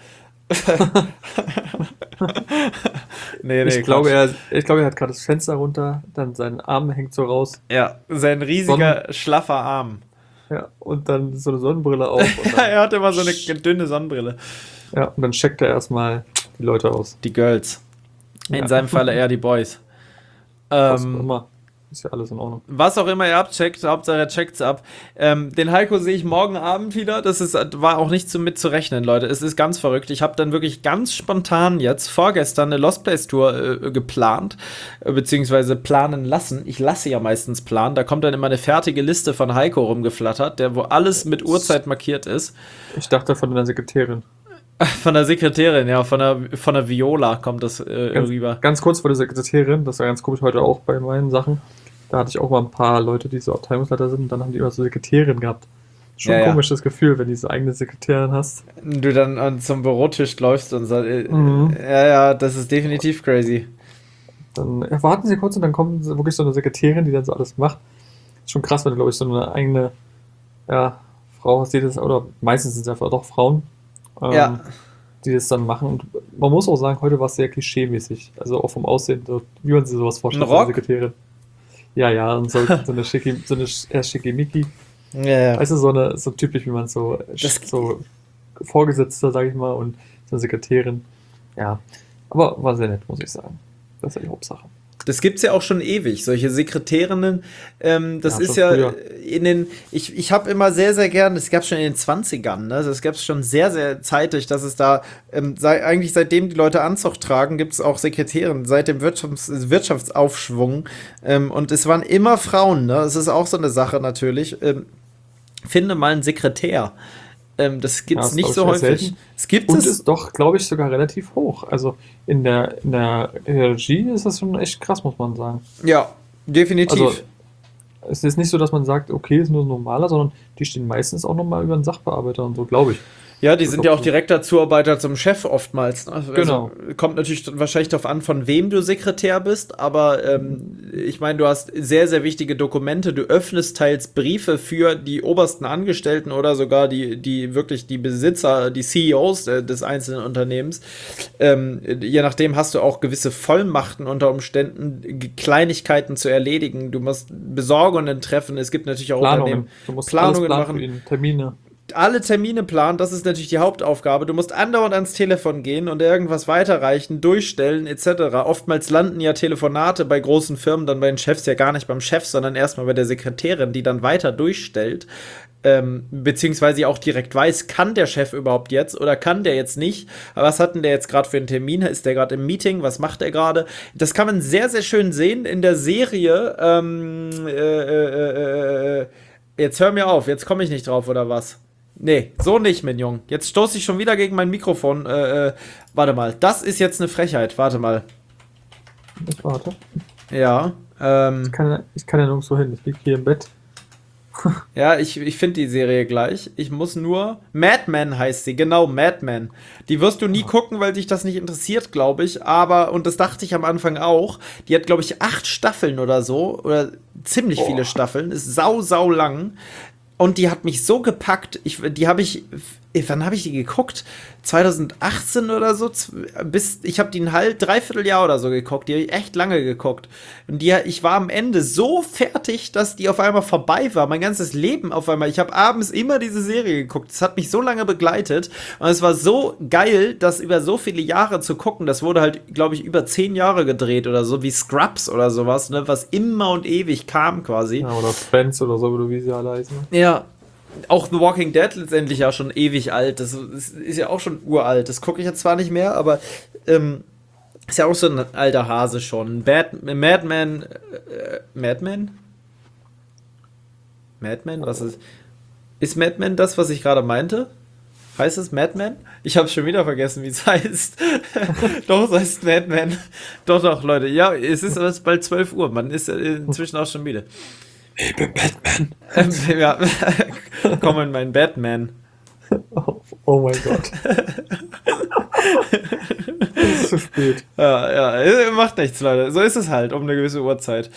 Speaker 1: Nee,
Speaker 2: Ich glaube, er hat gerade das Fenster runter, dann sein Arm hängt so raus.
Speaker 1: Ja, sein riesiger, schlaffer Arm.
Speaker 2: Ja, und dann so eine Sonnenbrille auf. Und dann,
Speaker 1: Er hat immer so eine dünne Sonnenbrille.
Speaker 2: ja, und dann checkt er erstmal die Leute aus.
Speaker 1: Die Girls. In
Speaker 2: Ja.
Speaker 1: seinem Falle eher die Boys.
Speaker 2: Was auch immer. Ist ja alles in Ordnung.
Speaker 1: Was auch immer ihr abcheckt, Hauptsache er checkt's ab. Den Heiko sehe ich morgen Abend wieder. War auch nicht mit zu rechnen, Leute. Es ist ganz verrückt. Ich habe dann wirklich ganz spontan jetzt vorgestern eine Lost Place Tour geplant, beziehungsweise planen lassen. Ich lasse ja meistens planen. Da kommt dann immer eine fertige Liste von Heiko rumgeflattert, wo alles mit Uhrzeit markiert ist.
Speaker 2: Ich dachte von der Sekretärin.
Speaker 1: Von der Sekretärin, ja, von der Viola kommt das rüber.
Speaker 2: Ganz kurz vor der Sekretärin, das war ganz komisch heute auch bei meinen Sachen. Da hatte ich auch mal ein paar Leute, die so Abteilungsleiter sind, und dann haben die immer so Sekretärin gehabt. Schon ein komisches Gefühl, wenn du so eigene Sekretärin hast.
Speaker 1: Du dann zum Bürotisch läufst und sagst, ja, das ist definitiv crazy.
Speaker 2: Dann warten sie kurz und dann kommt wirklich so eine Sekretärin, die dann so alles macht. Ist schon krass, wenn du, glaube ich, so eine eigene Frau hast, die das, oder meistens sind es einfach doch Frauen, die das dann machen. Und man muss auch sagen, heute war es sehr klischee-mäßig. Also auch vom Aussehen, so, wie man sich sowas vorstellt,
Speaker 1: Ein Rock?
Speaker 2: so eine Sekretärin. Ja, und so eine Schickimicki.
Speaker 1: Ja.
Speaker 2: Weißt du, so typisch, wie man so Vorgesetzter, sag ich mal, und so eine Sekretärin. Ja, aber war sehr nett, muss ich sagen. Das ist ja die Hauptsache.
Speaker 1: Das gibt's ja auch schon ewig, solche Sekretärinnen. Das
Speaker 2: Ja,
Speaker 1: ist
Speaker 2: schon
Speaker 1: ja
Speaker 2: früher.
Speaker 1: ich habe immer sehr, sehr gern, das gab's schon in den 20ern, ne? Das gab's schon sehr, sehr zeitig, dass es da, eigentlich seitdem die Leute Anzug tragen, gibt's auch Sekretärinnen, seit dem Wirtschaftsaufschwung. Und es waren immer Frauen, ne? Das ist auch so eine Sache natürlich. Finde mal einen Sekretär. Das gibt's
Speaker 2: das
Speaker 1: nicht
Speaker 2: glaub ich
Speaker 1: so
Speaker 2: eher
Speaker 1: häufig.
Speaker 2: selten.
Speaker 1: Es gibt
Speaker 2: Und
Speaker 1: es.
Speaker 2: ist doch, glaube ich, sogar relativ hoch. Also in der Regie ist das schon echt krass, muss man sagen.
Speaker 1: Ja, definitiv.
Speaker 2: Also es ist nicht so, dass man sagt, okay, ist nur ein normaler, sondern die stehen meistens auch nochmal über einen Sachbearbeiter und so, glaube ich.
Speaker 1: Ja, die
Speaker 2: Das
Speaker 1: sind
Speaker 2: ist
Speaker 1: ja
Speaker 2: auch
Speaker 1: auch
Speaker 2: so.
Speaker 1: direkter Zuarbeiter zum Chef oftmals. Ne? Also
Speaker 2: Genau.
Speaker 1: kommt natürlich wahrscheinlich darauf an, von wem du Sekretär bist, aber ich meine, du hast sehr, sehr wichtige Dokumente. Du öffnest teils Briefe für die obersten Angestellten oder sogar die wirklich die Besitzer, die CEOs des einzelnen Unternehmens. Je nachdem hast du auch gewisse Vollmachten unter Umständen, Kleinigkeiten zu erledigen. Du musst Besorgungen treffen. Es gibt natürlich auch Unternehmen.
Speaker 2: Du musst
Speaker 1: Planungen
Speaker 2: alles planen
Speaker 1: machen.
Speaker 2: für ihn, Termine.
Speaker 1: Alle Termine planen, das ist natürlich die Hauptaufgabe. Du musst andauernd ans Telefon gehen und irgendwas weiterreichen, durchstellen etc. Oftmals landen ja Telefonate bei großen Firmen dann bei den Chefs ja gar nicht beim Chef, sondern erstmal bei der Sekretärin, die dann weiter durchstellt. Beziehungsweise auch direkt weiß, kann der Chef überhaupt jetzt oder kann der jetzt nicht? Was hat denn der jetzt gerade für einen Termin? Ist der gerade im Meeting? Was macht er gerade? Das kann man sehr, sehr schön sehen in der Serie. Jetzt hör mir auf, jetzt komme ich nicht drauf, oder was? Nee, so nicht, mein Junge. Jetzt stoße ich schon wieder gegen mein Mikrofon. Warte mal, das ist jetzt eine Frechheit. Warte mal.
Speaker 2: Ich warte.
Speaker 1: Ja,
Speaker 2: Ich kann ja nirgendwo hin. Ich liege hier im Bett.
Speaker 1: ja, ich finde die Serie gleich. Ich muss nur. Mad Men heißt sie, genau, Mad Men. Die wirst du nie gucken, weil dich das nicht interessiert, glaube ich. Aber, und das dachte ich am Anfang auch, die hat, glaube ich, 8 Staffeln oder so. Oder ziemlich viele Staffeln. Ist sau lang. Und die hat mich so gepackt. Wann habe ich die geguckt? 2018 oder so? Ich habe die ein Dreivierteljahr oder so geguckt. Die habe ich echt lange geguckt. Und ich war am Ende so fertig, dass die auf einmal vorbei war. Mein ganzes Leben auf einmal. Ich habe abends immer diese Serie geguckt. Das hat mich so lange begleitet. Und es war so geil, das über so viele Jahre zu gucken. Das wurde halt, glaube ich, über 10 Jahre gedreht oder so, wie Scrubs oder sowas, ne? Was immer und ewig kam quasi.
Speaker 2: Ja, oder Friends oder so, wie sie alle heißen.
Speaker 1: Ja, auch The Walking Dead letztendlich ja schon ewig alt. Das ist ja auch schon uralt. Das gucke ich jetzt zwar nicht mehr, aber ist ja auch so ein alter Hase schon. Madman? Madman? Was ist? Ist Madman das, was ich gerade meinte? Heißt es Madman? Ich habe schon wieder vergessen, wie es heißt. Doch, es heißt Madman. Doch, Leute. Ja, es ist aber bald 12 Uhr. Man ist inzwischen auch schon müde.
Speaker 2: Ich bin Batman.
Speaker 1: Ja, komm in mein Batman.
Speaker 2: Oh mein Gott. Es ist zu spät.
Speaker 1: Ja, macht nichts, Leute. So ist es halt um eine gewisse Uhrzeit.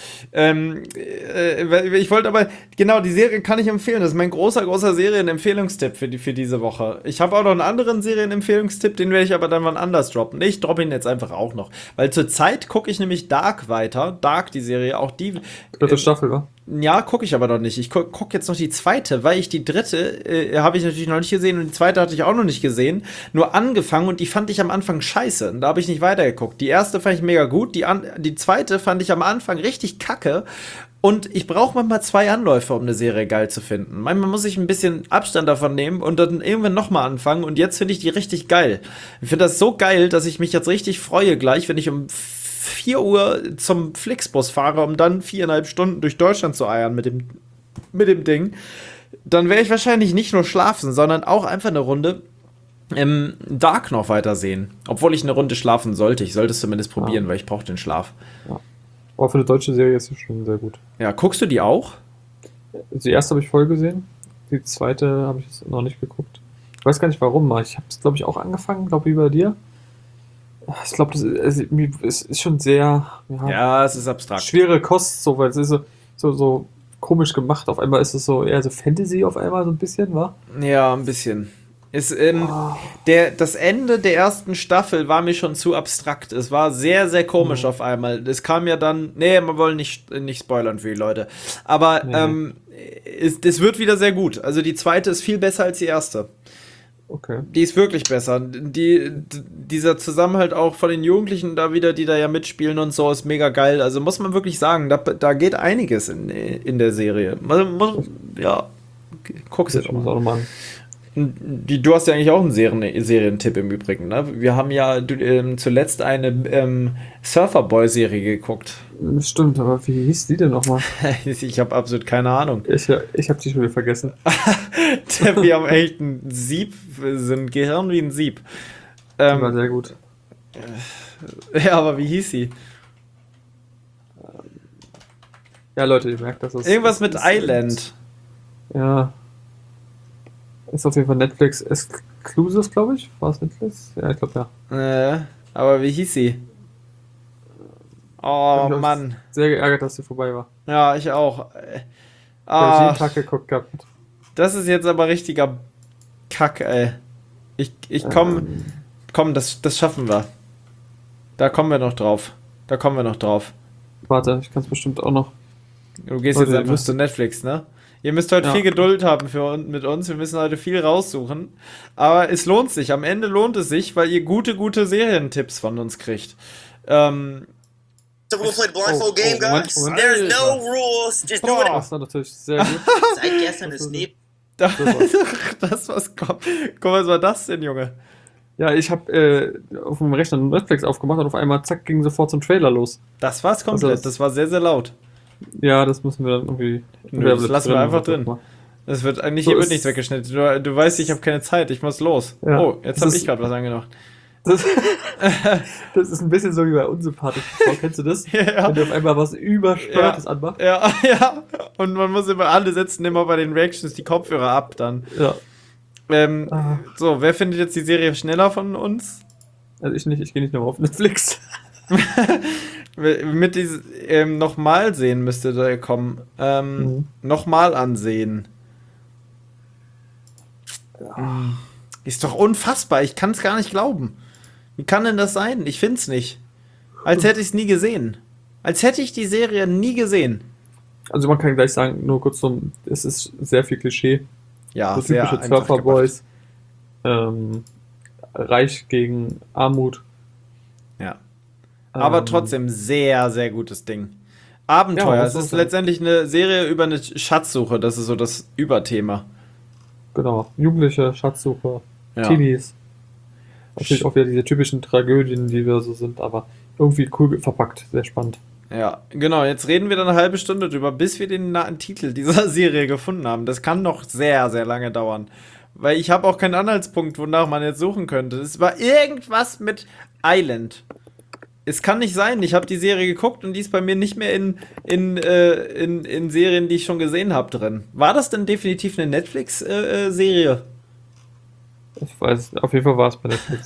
Speaker 1: Ich wollte aber, genau, die Serie kann ich empfehlen. Das ist mein großer Serienempfehlungstipp für diese Woche. Ich habe auch noch einen anderen Serienempfehlungstipp, den werde ich aber dann wann anders droppen. Ich droppe ihn jetzt einfach auch noch. Weil zurzeit gucke ich nämlich Dark weiter. Dark, die Serie, auch die.
Speaker 2: Dritte Staffel, wa?
Speaker 1: Ja, gucke ich aber noch nicht. Ich guck jetzt noch die zweite, weil ich die dritte habe ich natürlich noch nicht gesehen und die zweite hatte ich auch noch nicht gesehen. Nur angefangen und die fand ich am Anfang scheiße. Und da habe ich nicht weitergeguckt. Die erste fand ich mega gut. Die zweite fand ich am Anfang richtig kacke. Und ich brauche manchmal 2 Anläufe, um eine Serie geil zu finden. Manchmal muss ich ein bisschen Abstand davon nehmen und dann irgendwann nochmal anfangen. Und jetzt finde ich die richtig geil. Ich finde das so geil, dass ich mich jetzt richtig freue gleich, wenn ich um 4 Uhr zum Flixbus fahre, um dann 4,5 Stunden durch Deutschland zu eiern mit dem Ding. Dann werde ich wahrscheinlich nicht nur schlafen, sondern auch einfach eine Runde im Dark noch weitersehen. Obwohl ich eine Runde schlafen sollte. Ich sollte es zumindest probieren, weil ich brauche den Schlaf.
Speaker 2: Ja. Aber für eine deutsche Serie ist es schon sehr gut.
Speaker 1: Ja, guckst du die auch?
Speaker 2: Die erste habe ich voll gesehen. Die zweite habe ich jetzt noch nicht geguckt. Ich weiß gar nicht warum. Ich habe es, glaube ich, auch angefangen, glaube ich, wie bei dir. Ich glaube, es ist schon sehr
Speaker 1: Ja, es ist abstrakt.
Speaker 2: schwere Kost, so, weil es ist so komisch gemacht. Auf einmal ist es so eher so Fantasy auf einmal so ein bisschen, wa?
Speaker 1: Ja, ein bisschen. Das Ende der ersten Staffel war mir schon zu abstrakt. Es war sehr, sehr komisch auf einmal. Es kam ja dann. Nee, wir wollen nicht spoilern für die Leute. Aber es wird wieder sehr gut. Also die zweite ist viel besser als die erste.
Speaker 2: Okay.
Speaker 1: Die ist wirklich besser. Dieser Zusammenhalt auch von den Jugendlichen da wieder, die da ja mitspielen und so, ist mega geil. Also muss man wirklich sagen, da geht einiges in der Serie. Guck's dir doch mal
Speaker 2: an.
Speaker 1: Du hast ja eigentlich auch einen Serientipp im Übrigen, ne? Wir haben ja zuletzt eine Surferboy-Serie geguckt.
Speaker 2: Stimmt, aber wie hieß die denn nochmal?
Speaker 1: Ich habe absolut keine Ahnung.
Speaker 2: Ich habe die schon wieder vergessen.
Speaker 1: Wir haben echt ein Sieb, sind Gehirn wie ein Sieb.
Speaker 2: Die war sehr gut.
Speaker 1: Ja, aber wie hieß sie?
Speaker 2: Ja, Leute, ihr merkt, dass es...
Speaker 1: Irgendwas mit Island.
Speaker 2: Ja. Ist auf jeden Fall Netflix Exclusive, glaube ich. War es Netflix? Ja, ich glaube, ja.
Speaker 1: Aber wie hieß sie? Oh, Mann.
Speaker 2: Sehr geärgert, dass sie vorbei war.
Speaker 1: Ja, ich auch.
Speaker 2: Weil ich jeden Tag geguckt gehabt.
Speaker 1: Das ist jetzt aber richtiger Kack, ey. Komm, das schaffen wir. Da kommen wir noch drauf.
Speaker 2: Warte, ich kann es bestimmt auch noch.
Speaker 1: Du gehst jetzt einfach zu Netflix, ne? Ihr müsst heute viel Geduld haben mit uns. Wir müssen heute viel raussuchen. Aber es lohnt sich. Am Ende lohnt es sich, weil ihr gute Serientipps von uns kriegt.
Speaker 3: So we're gonna play the blindfold game, guys.
Speaker 2: Moment.
Speaker 3: There's no rules. Just do it.
Speaker 2: Das war natürlich sehr gut.
Speaker 3: Seit gestern ist Neb.
Speaker 1: Das, was kommt. Guck mal, was war das denn, Junge?
Speaker 2: Ja, ich habe auf dem Rechner Netflix aufgemacht und auf einmal, zack, ging sofort zum Trailer los.
Speaker 1: Das war's komplett. Das war sehr, sehr laut.
Speaker 2: Ja, das müssen wir dann irgendwie...
Speaker 1: Das lassen wir einfach drin. Es wird eigentlich hier wird nichts weggeschnitten. Du weißt, ich habe keine Zeit, ich muss los.
Speaker 2: Ja.
Speaker 1: Oh, jetzt habe ich gerade was angemacht.
Speaker 2: Das ist ein bisschen so wie bei unsympathisch. Kennst du das?
Speaker 1: Ja.
Speaker 2: Wenn du auf einmal was Übersteuertes anmachst.
Speaker 1: Ja. Und man muss alle setzen immer bei den Reactions die Kopfhörer ab dann.
Speaker 2: Ja.
Speaker 1: So, wer findet jetzt die Serie schneller von uns?
Speaker 2: Also ich nicht, ich gehe nicht nochmal auf Netflix.
Speaker 1: Mit diesem nochmal sehen müsste da kommen. Nochmal ansehen. Ja. Ist doch unfassbar. Ich kann es gar nicht glauben. Wie kann denn das sein? Ich find's nicht. Als hätte ich es nie gesehen. Als hätte ich die Serie nie gesehen.
Speaker 2: Also man kann gleich sagen, nur kurz es ist sehr viel Klischee.
Speaker 1: Ja,
Speaker 2: so
Speaker 1: sehr
Speaker 2: typische
Speaker 1: einfach
Speaker 2: Surferboys. Reich gegen Armut.
Speaker 1: Ja. Aber trotzdem sehr, sehr gutes Ding. Abenteuer.
Speaker 2: Ja,
Speaker 1: es ist letztendlich eine Serie über eine Schatzsuche. Das ist so das Überthema.
Speaker 2: Genau. Jugendliche Schatzsuche.
Speaker 1: Ja.
Speaker 2: Teenies. Natürlich auch wieder diese typischen Tragödien, die wir so sind, aber irgendwie cool verpackt. Sehr spannend.
Speaker 1: Ja, genau. Jetzt reden wir dann eine halbe Stunde drüber, bis wir den Titel dieser Serie gefunden haben. Das kann noch sehr, sehr lange dauern. weil ich habe auch keinen Anhaltspunkt, wonach man jetzt suchen könnte. Es war irgendwas mit Island. Es kann nicht sein, ich habe die Serie geguckt und die ist bei mir nicht mehr in Serien, die ich schon gesehen habe, drin. War das denn definitiv eine Netflix-Serie?
Speaker 2: Ich weiß, auf jeden Fall war es bei Netflix.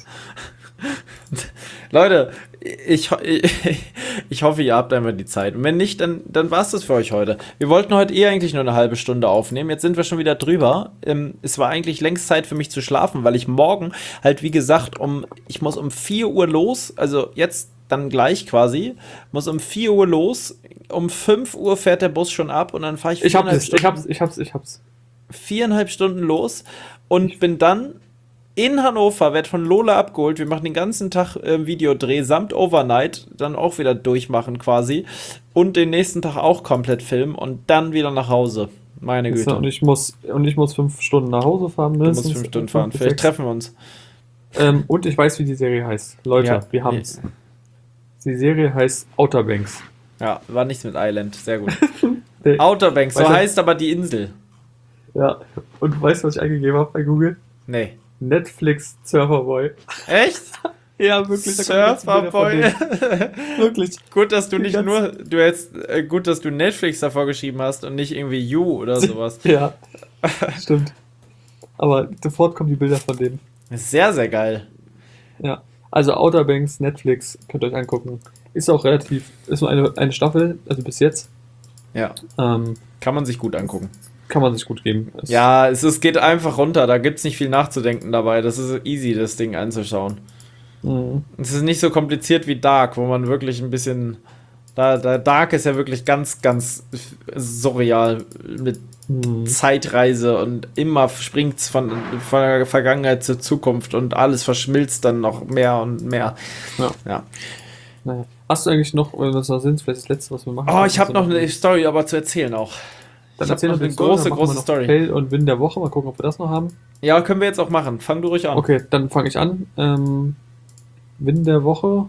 Speaker 1: Leute, ich hoffe, ihr habt einmal die Zeit. Und wenn nicht, dann war es das für euch heute. Wir wollten heute eigentlich nur eine halbe Stunde aufnehmen. Jetzt sind wir schon wieder drüber. Es war eigentlich längst Zeit für mich zu schlafen, weil ich morgen halt, wie gesagt, ich muss um 4 Uhr los, also jetzt dann gleich quasi, muss um 4 Uhr los, um 5 Uhr fährt der Bus schon ab und dann fahre ich
Speaker 2: Ich hab's.
Speaker 1: 4,5 Stunden los und bin dann in Hannover, werd von Lola abgeholt. Wir machen den ganzen Tag Videodreh samt Overnight, dann auch wieder durchmachen quasi und den nächsten Tag auch komplett filmen und dann wieder nach Hause. Meine Güte.
Speaker 2: Und ich muss 5 Stunden nach Hause fahren.
Speaker 1: Du musst 5 Stunden fahren. Vielleicht treffen wir uns.
Speaker 2: Und ich weiß, wie die Serie heißt. Leute,
Speaker 1: Ja.
Speaker 2: wir haben's. Die Serie heißt Outer Banks.
Speaker 1: Ja, war nichts mit Island. Sehr gut.
Speaker 2: Nee.
Speaker 1: Outer Banks, so
Speaker 2: Weißt du-
Speaker 1: heißt aber die Insel.
Speaker 2: Ja. Und weißt du, was ich eingegeben habe bei Google?
Speaker 1: Nee.
Speaker 2: Netflix Surferboy.
Speaker 1: Echt?
Speaker 2: Ja, wirklich. da kommen jetzt Bilder von
Speaker 1: Surferboy.
Speaker 2: denen. Wirklich.
Speaker 1: Gut, dass du
Speaker 2: Die
Speaker 1: nicht
Speaker 2: ganzen-
Speaker 1: nur, gut, dass du Netflix davor geschrieben hast und nicht irgendwie You oder sowas.
Speaker 2: Ja. Stimmt. Aber sofort kommen die Bilder von denen.
Speaker 1: Sehr, sehr geil.
Speaker 2: Ja. Also Outer Banks, Netflix, könnt ihr euch angucken. Ist auch ist nur eine Staffel, also bis jetzt.
Speaker 1: Ja,
Speaker 2: Ähm,
Speaker 1: kann man sich gut angucken.
Speaker 2: kann man sich gut geben.
Speaker 1: Ja, es geht einfach runter, da gibt's nicht viel nachzudenken dabei. Das ist easy, das Ding anzuschauen.
Speaker 2: Mhm.
Speaker 1: Es ist nicht so kompliziert wie Dark, wo man wirklich ein bisschen. Dark ist ja wirklich ganz, ganz surreal mit
Speaker 2: Mhm.
Speaker 1: Zeitreise und immer springt's von der Vergangenheit zur Zukunft und alles verschmilzt dann noch mehr und mehr. Ja.
Speaker 2: Naja. Hast du eigentlich noch, wenn wir es noch sind, vielleicht das letzte, was wir machen?
Speaker 1: Oh, ich habe noch eine Story aber zu erzählen auch.
Speaker 2: Dann
Speaker 1: ich hab
Speaker 2: erzähl
Speaker 1: noch
Speaker 2: uns
Speaker 1: eine
Speaker 2: die Story,
Speaker 1: große,
Speaker 2: dann machen wir
Speaker 1: große
Speaker 2: noch
Speaker 1: Story.
Speaker 2: Fail und Win der Woche. Mal gucken, ob wir das noch haben.
Speaker 1: Ja, können wir jetzt auch machen. Fang du ruhig an.
Speaker 2: Okay, dann fange ich an. Win der Woche.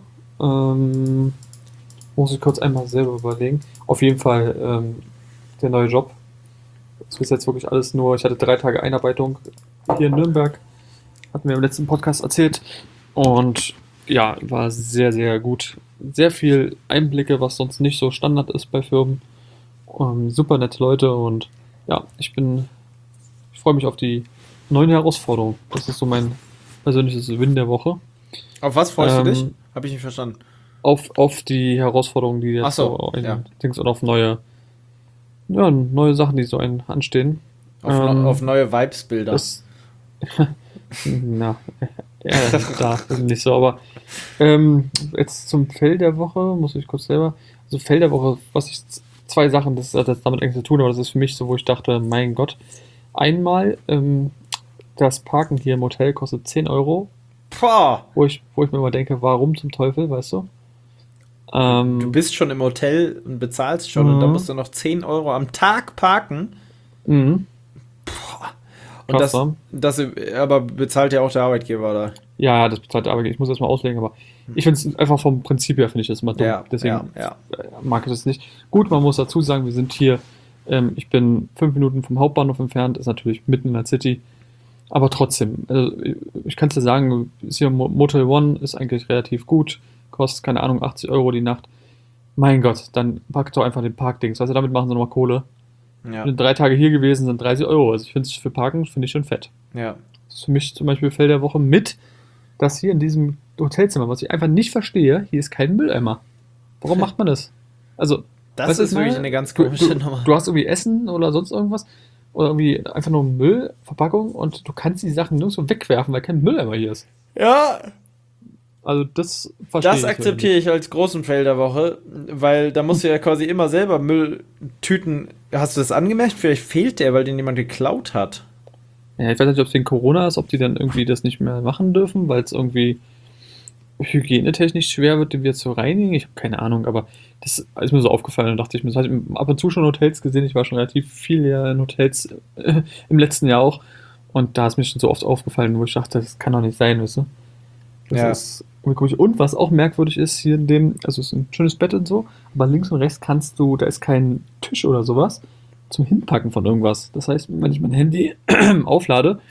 Speaker 2: Muss ich kurz einmal selber überlegen. Auf jeden Fall der neue Job. Das ist jetzt wirklich alles nur. Ich hatte 3 Tage Einarbeitung hier in Nürnberg. Hatten wir im letzten Podcast erzählt. Und ja, war sehr, sehr gut. Sehr viel Einblicke, was sonst nicht so Standard ist bei Firmen. Super nette Leute und ja, ich freue mich auf die neuen Herausforderungen. Das ist so mein persönliches Win der Woche.
Speaker 1: Auf was freust du dich?
Speaker 2: Ähm,
Speaker 1: Habe ich nicht verstanden.
Speaker 2: Auf die Herausforderungen, die jetzt
Speaker 1: Ach so, ja.
Speaker 2: Dings und auf neue Sachen, die so anstehen.
Speaker 1: Auf neue Vibes-Bilder.
Speaker 2: Das, na, da ist nicht so, aber jetzt zum Fail der Woche, muss ich kurz selber. Also Fail der Woche, zwei Sachen, das hat jetzt damit eigentlich zu tun, aber das ist für mich so, wo ich dachte, mein Gott. Einmal, das Parken hier im Hotel kostet 10 Euro,
Speaker 1: Boah,
Speaker 2: wo ich mir immer denke, warum zum Teufel, weißt du?
Speaker 1: du bist schon im Hotel und bezahlst schon und dann musst du noch 10 Euro am Tag parken.
Speaker 2: Mhm.
Speaker 1: Und
Speaker 2: Krass, ne?
Speaker 1: das aber bezahlt ja auch der Arbeitgeber, oder?
Speaker 2: Ja, das bezahlt der Arbeitgeber. Ich muss das mal auslegen, aber ich finde es einfach vom Prinzip her, finde ich das immer dumm.
Speaker 1: Ja,
Speaker 2: Deswegen
Speaker 1: ja.
Speaker 2: mag ich das nicht. Gut, man muss dazu sagen, wir sind hier, ich bin 5 Minuten vom Hauptbahnhof entfernt, ist natürlich mitten in der City, aber trotzdem, also ich kann es dir sagen, ist hier Motel One ist eigentlich relativ gut, kostet, keine Ahnung, 80 Euro die Nacht. Mein Gott, dann packt doch einfach den Parkdings, weißt du, damit machen sie nochmal Kohle.
Speaker 1: Ja,
Speaker 2: Ich bin 3 Tage hier gewesen, sind 30 Euro, also ich finde es für Parken, finde ich schon fett.
Speaker 1: ja.
Speaker 2: Das ist für mich zum Beispiel Fell der Woche mit, dass hier in diesem Hotelzimmer, was ich einfach nicht verstehe, hier ist kein Mülleimer. Warum macht man das? Also,
Speaker 1: Das
Speaker 2: weißt du,
Speaker 1: ist
Speaker 2: was ich
Speaker 1: wirklich
Speaker 2: meine?
Speaker 1: eine ganz
Speaker 2: du,
Speaker 1: komische
Speaker 2: du,
Speaker 1: Nummer.
Speaker 2: du hast irgendwie Essen oder sonst irgendwas oder irgendwie einfach nur Müllverpackung und du kannst die Sachen nirgendwo wegwerfen, weil kein Mülleimer hier ist.
Speaker 1: Ja,
Speaker 2: Also das verstehe
Speaker 1: das
Speaker 2: ich
Speaker 1: akzeptiere ich als großen Fail der Woche, weil da musst du ja quasi immer selber Mülltüten. Hast du das angemerkt? Vielleicht fehlt der, weil den jemand geklaut hat.
Speaker 2: Ja, ich weiß nicht, ob es wegen Corona ist, ob die dann irgendwie das nicht mehr machen dürfen, weil es irgendwie hygienetechnisch schwer wird, den wieder zu reinigen. Ich habe keine Ahnung, aber das ist mir so aufgefallen und dachte ich mir, das habe ich ab und zu schon Hotels gesehen. Ich war schon relativ viel ja in Hotels im letzten Jahr auch und da ist mir schon so oft aufgefallen, wo ich dachte, das kann doch nicht sein, weißt du? Das
Speaker 1: Ja.
Speaker 2: ist irgendwie komisch. Und was auch merkwürdig ist hier in dem, also es ist ein schönes Bett und so, aber links und rechts da ist kein Tisch oder sowas zum Hinpacken von irgendwas. Das heißt, wenn ich mein Handy auflade,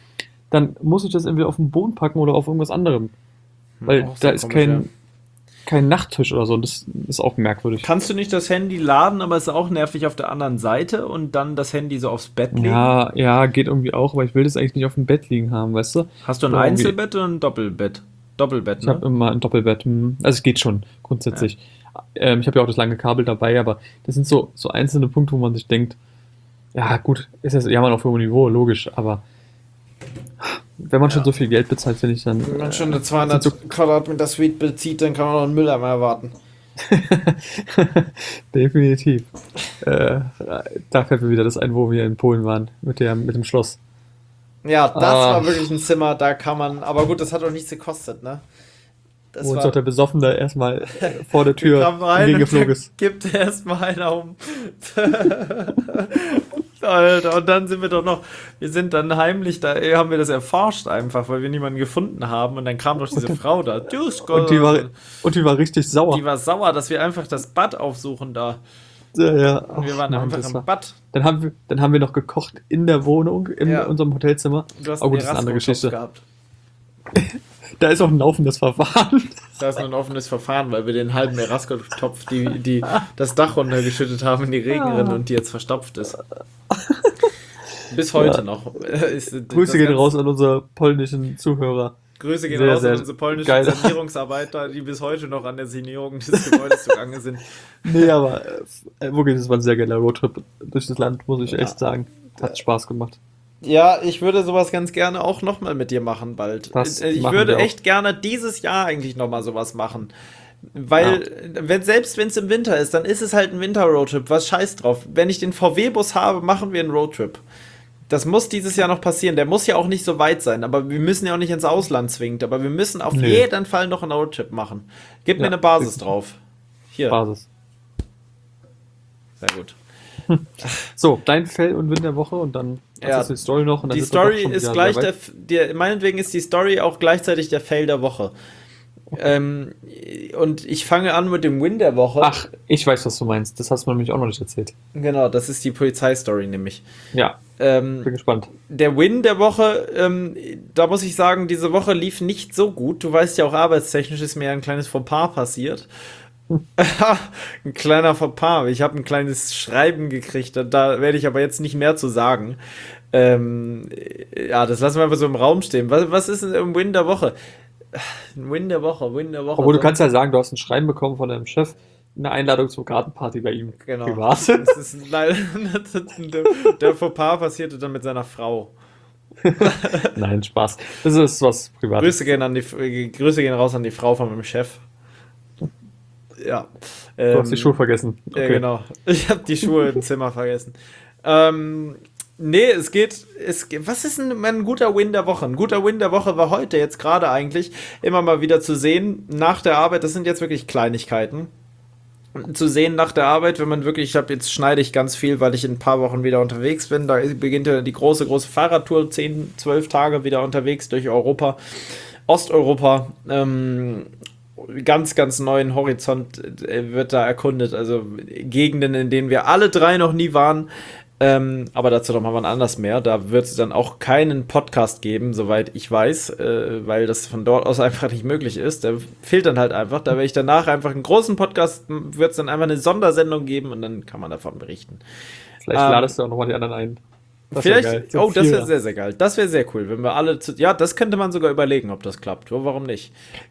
Speaker 2: dann muss ich das entweder auf den Boden packen oder auf irgendwas anderem. Weil
Speaker 1: Auch
Speaker 2: da
Speaker 1: so
Speaker 2: ist
Speaker 1: komisch, ja.
Speaker 2: kein Nachttisch oder so. Und das ist auch merkwürdig.
Speaker 1: Kannst du nicht das Handy laden, aber es ist auch nervig auf der anderen Seite und dann das Handy so aufs Bett legen?
Speaker 2: Ja, geht irgendwie auch, aber ich will das eigentlich nicht auf dem Bett liegen haben, weißt du?
Speaker 1: Hast du ein
Speaker 2: Ja, irgendwie-
Speaker 1: Einzelbett oder ein Doppelbett? Doppelbett,
Speaker 2: Ich habe
Speaker 1: ne?
Speaker 2: immer ein Doppelbett. Also es geht schon, grundsätzlich. Ich habe ja auch das lange Kabel dabei, aber das sind so einzelne Punkte, wo man sich denkt, ja gut, ist das ja man auf hohem Niveau, logisch, aber wenn man schon so viel Geld bezahlt, finde ich dann.
Speaker 1: Wenn man schon eine 200 Quadratmeter Suite bezieht, dann kann man auch einen Mülleimer erwarten.
Speaker 2: Definitiv. Da fällt mir wieder das ein, wo wir in Polen waren, mit dem Schloss.
Speaker 1: Ja, das
Speaker 2: Ah.
Speaker 1: war wirklich ein Zimmer, da kann man, aber gut, das hat auch nichts gekostet, ne? Das
Speaker 2: Wo uns doch der Besoffene erstmal vor der Tür
Speaker 1: kam rein
Speaker 2: entgegengeflogen
Speaker 1: und
Speaker 2: ist.
Speaker 1: da gibt erstmal einer um. Alter, und dann sind wir sind dann heimlich, da haben wir das erforscht einfach, weil wir niemanden gefunden haben und dann kam doch diese Frau da.
Speaker 2: Und die war richtig sauer.
Speaker 1: Die war sauer, dass wir einfach das Bad aufsuchen da.
Speaker 2: Ja.
Speaker 1: Und wir waren
Speaker 2: Mann,
Speaker 1: einfach
Speaker 2: das
Speaker 1: im
Speaker 2: war-
Speaker 1: Bad.
Speaker 2: Dann haben wir noch gekocht in der Wohnung, in
Speaker 1: Ja.
Speaker 2: unserem Hotelzimmer.
Speaker 1: Du hast
Speaker 2: Aber gut,
Speaker 1: einen
Speaker 2: das ist eine andere
Speaker 1: Erasmus-Topf
Speaker 2: Geschichte.
Speaker 1: gehabt.
Speaker 2: Da ist auch ein laufendes Verfahren.
Speaker 1: Da ist nur ein offenes Verfahren, weil wir den halben Erasmus-Topf das Dach runtergeschüttet haben in die Regenrinne und die jetzt verstopft ist. Bis heute noch.
Speaker 2: Grüße gehen raus an unsere polnischen Zuhörer.
Speaker 1: Grüße gehen
Speaker 2: Sehr,
Speaker 1: raus an
Speaker 2: sehr
Speaker 1: unsere polnischen
Speaker 2: geil.
Speaker 1: Sanierungsarbeiter, die bis heute noch an der Sanierung des Gebäudes zugange sind.
Speaker 2: Nee, aber wirklich, das war ein sehr geiler Roadtrip durch das Land, muss ich echt sagen. Hat Spaß gemacht.
Speaker 1: Ja, ich würde sowas ganz gerne auch nochmal mit dir machen bald.
Speaker 2: Das
Speaker 1: Ich
Speaker 2: machen
Speaker 1: würde
Speaker 2: wir auch.
Speaker 1: echt gerne dieses Jahr eigentlich nochmal sowas machen. Weil, selbst wenn es im Winter ist, dann ist es halt ein Winter-Roadtrip. Was scheiß drauf. Wenn ich den VW-Bus habe, machen wir einen Roadtrip. Das muss dieses Jahr noch passieren. Der muss ja auch nicht so weit sein, aber wir müssen ja auch nicht ins Ausland zwingend. Aber wir müssen auf
Speaker 2: Nee.
Speaker 1: jeden Fall noch einen Roadtrip machen. Gib mir
Speaker 2: Ja,
Speaker 1: eine Basis drauf. Hier,
Speaker 2: Basis.
Speaker 1: sehr gut.
Speaker 2: So, dein Fell und Wind der Woche und dann
Speaker 1: Ja,
Speaker 2: ist die Story noch. Und dann
Speaker 1: Die
Speaker 2: sind wir doch
Speaker 1: Story
Speaker 2: schon
Speaker 1: ist
Speaker 2: wieder
Speaker 1: gleich
Speaker 2: sehr weit.
Speaker 1: meinetwegen ist die Story auch gleichzeitig der Fail der Woche. Und ich fange an mit dem Win der Woche.
Speaker 2: Ach, ich weiß, was du meinst. Das hast du mir nämlich auch noch nicht erzählt.
Speaker 1: Genau, das ist die Polizeistory nämlich.
Speaker 2: Ja,
Speaker 1: Ähm,
Speaker 2: bin gespannt.
Speaker 1: Der Win der Woche, da muss ich sagen, diese Woche lief nicht so gut. Du weißt ja auch, arbeitstechnisch ist mir ein kleines Fauxpas passiert. Ein kleiner Fauxpas. Ich habe ein kleines Schreiben gekriegt. Da werde ich aber jetzt nicht mehr zu sagen. Ja, das lassen wir einfach so im Raum stehen. Was ist denn ein Win der Woche? Ein Win der Woche.
Speaker 2: Obwohl du kannst ja sagen, du hast ein Schreiben bekommen von deinem Chef, eine Einladung zur Gartenparty bei ihm.
Speaker 1: Genau.
Speaker 2: Privat.
Speaker 1: Das ist leider, der Fauxpas passierte dann mit seiner Frau.
Speaker 2: Nein, Spaß. Das ist was Privates.
Speaker 1: Grüße gehen raus an die Frau von meinem Chef. Ja.
Speaker 2: Du hast die Schuhe vergessen.
Speaker 1: Ja, genau. Ich habe die Schuhe im Zimmer vergessen. Nee, was ist ein guter Win der Woche? Ein guter Win der Woche war heute jetzt gerade eigentlich immer mal wieder zu sehen, nach der Arbeit, das sind jetzt wirklich Kleinigkeiten, zu sehen nach der Arbeit, wenn man wirklich, jetzt schneide ich ganz viel, weil ich in ein paar Wochen wieder unterwegs bin, da beginnt ja die große Fahrradtour, 10, 12 Tage wieder unterwegs durch Europa, Osteuropa, ganz, ganz neuen Horizont wird da erkundet, also Gegenden, in denen wir alle drei noch nie waren, aber dazu noch mal wann anders mehr. Da wird es dann auch keinen Podcast geben, soweit ich weiß, weil das von dort aus einfach nicht möglich ist. Der fehlt dann halt einfach. Da werde ich danach einfach einen großen Podcast, wird es dann einfach eine Sondersendung geben und dann kann man davon berichten.
Speaker 2: Vielleicht ladest du auch nochmal die anderen ein. Das wär
Speaker 1: Vielleicht,
Speaker 2: geil. So
Speaker 1: oh, das
Speaker 2: viel.
Speaker 1: wäre sehr, sehr geil. Das wäre sehr cool, wenn wir alle ja, das könnte man sogar überlegen, ob das klappt. Warum nicht?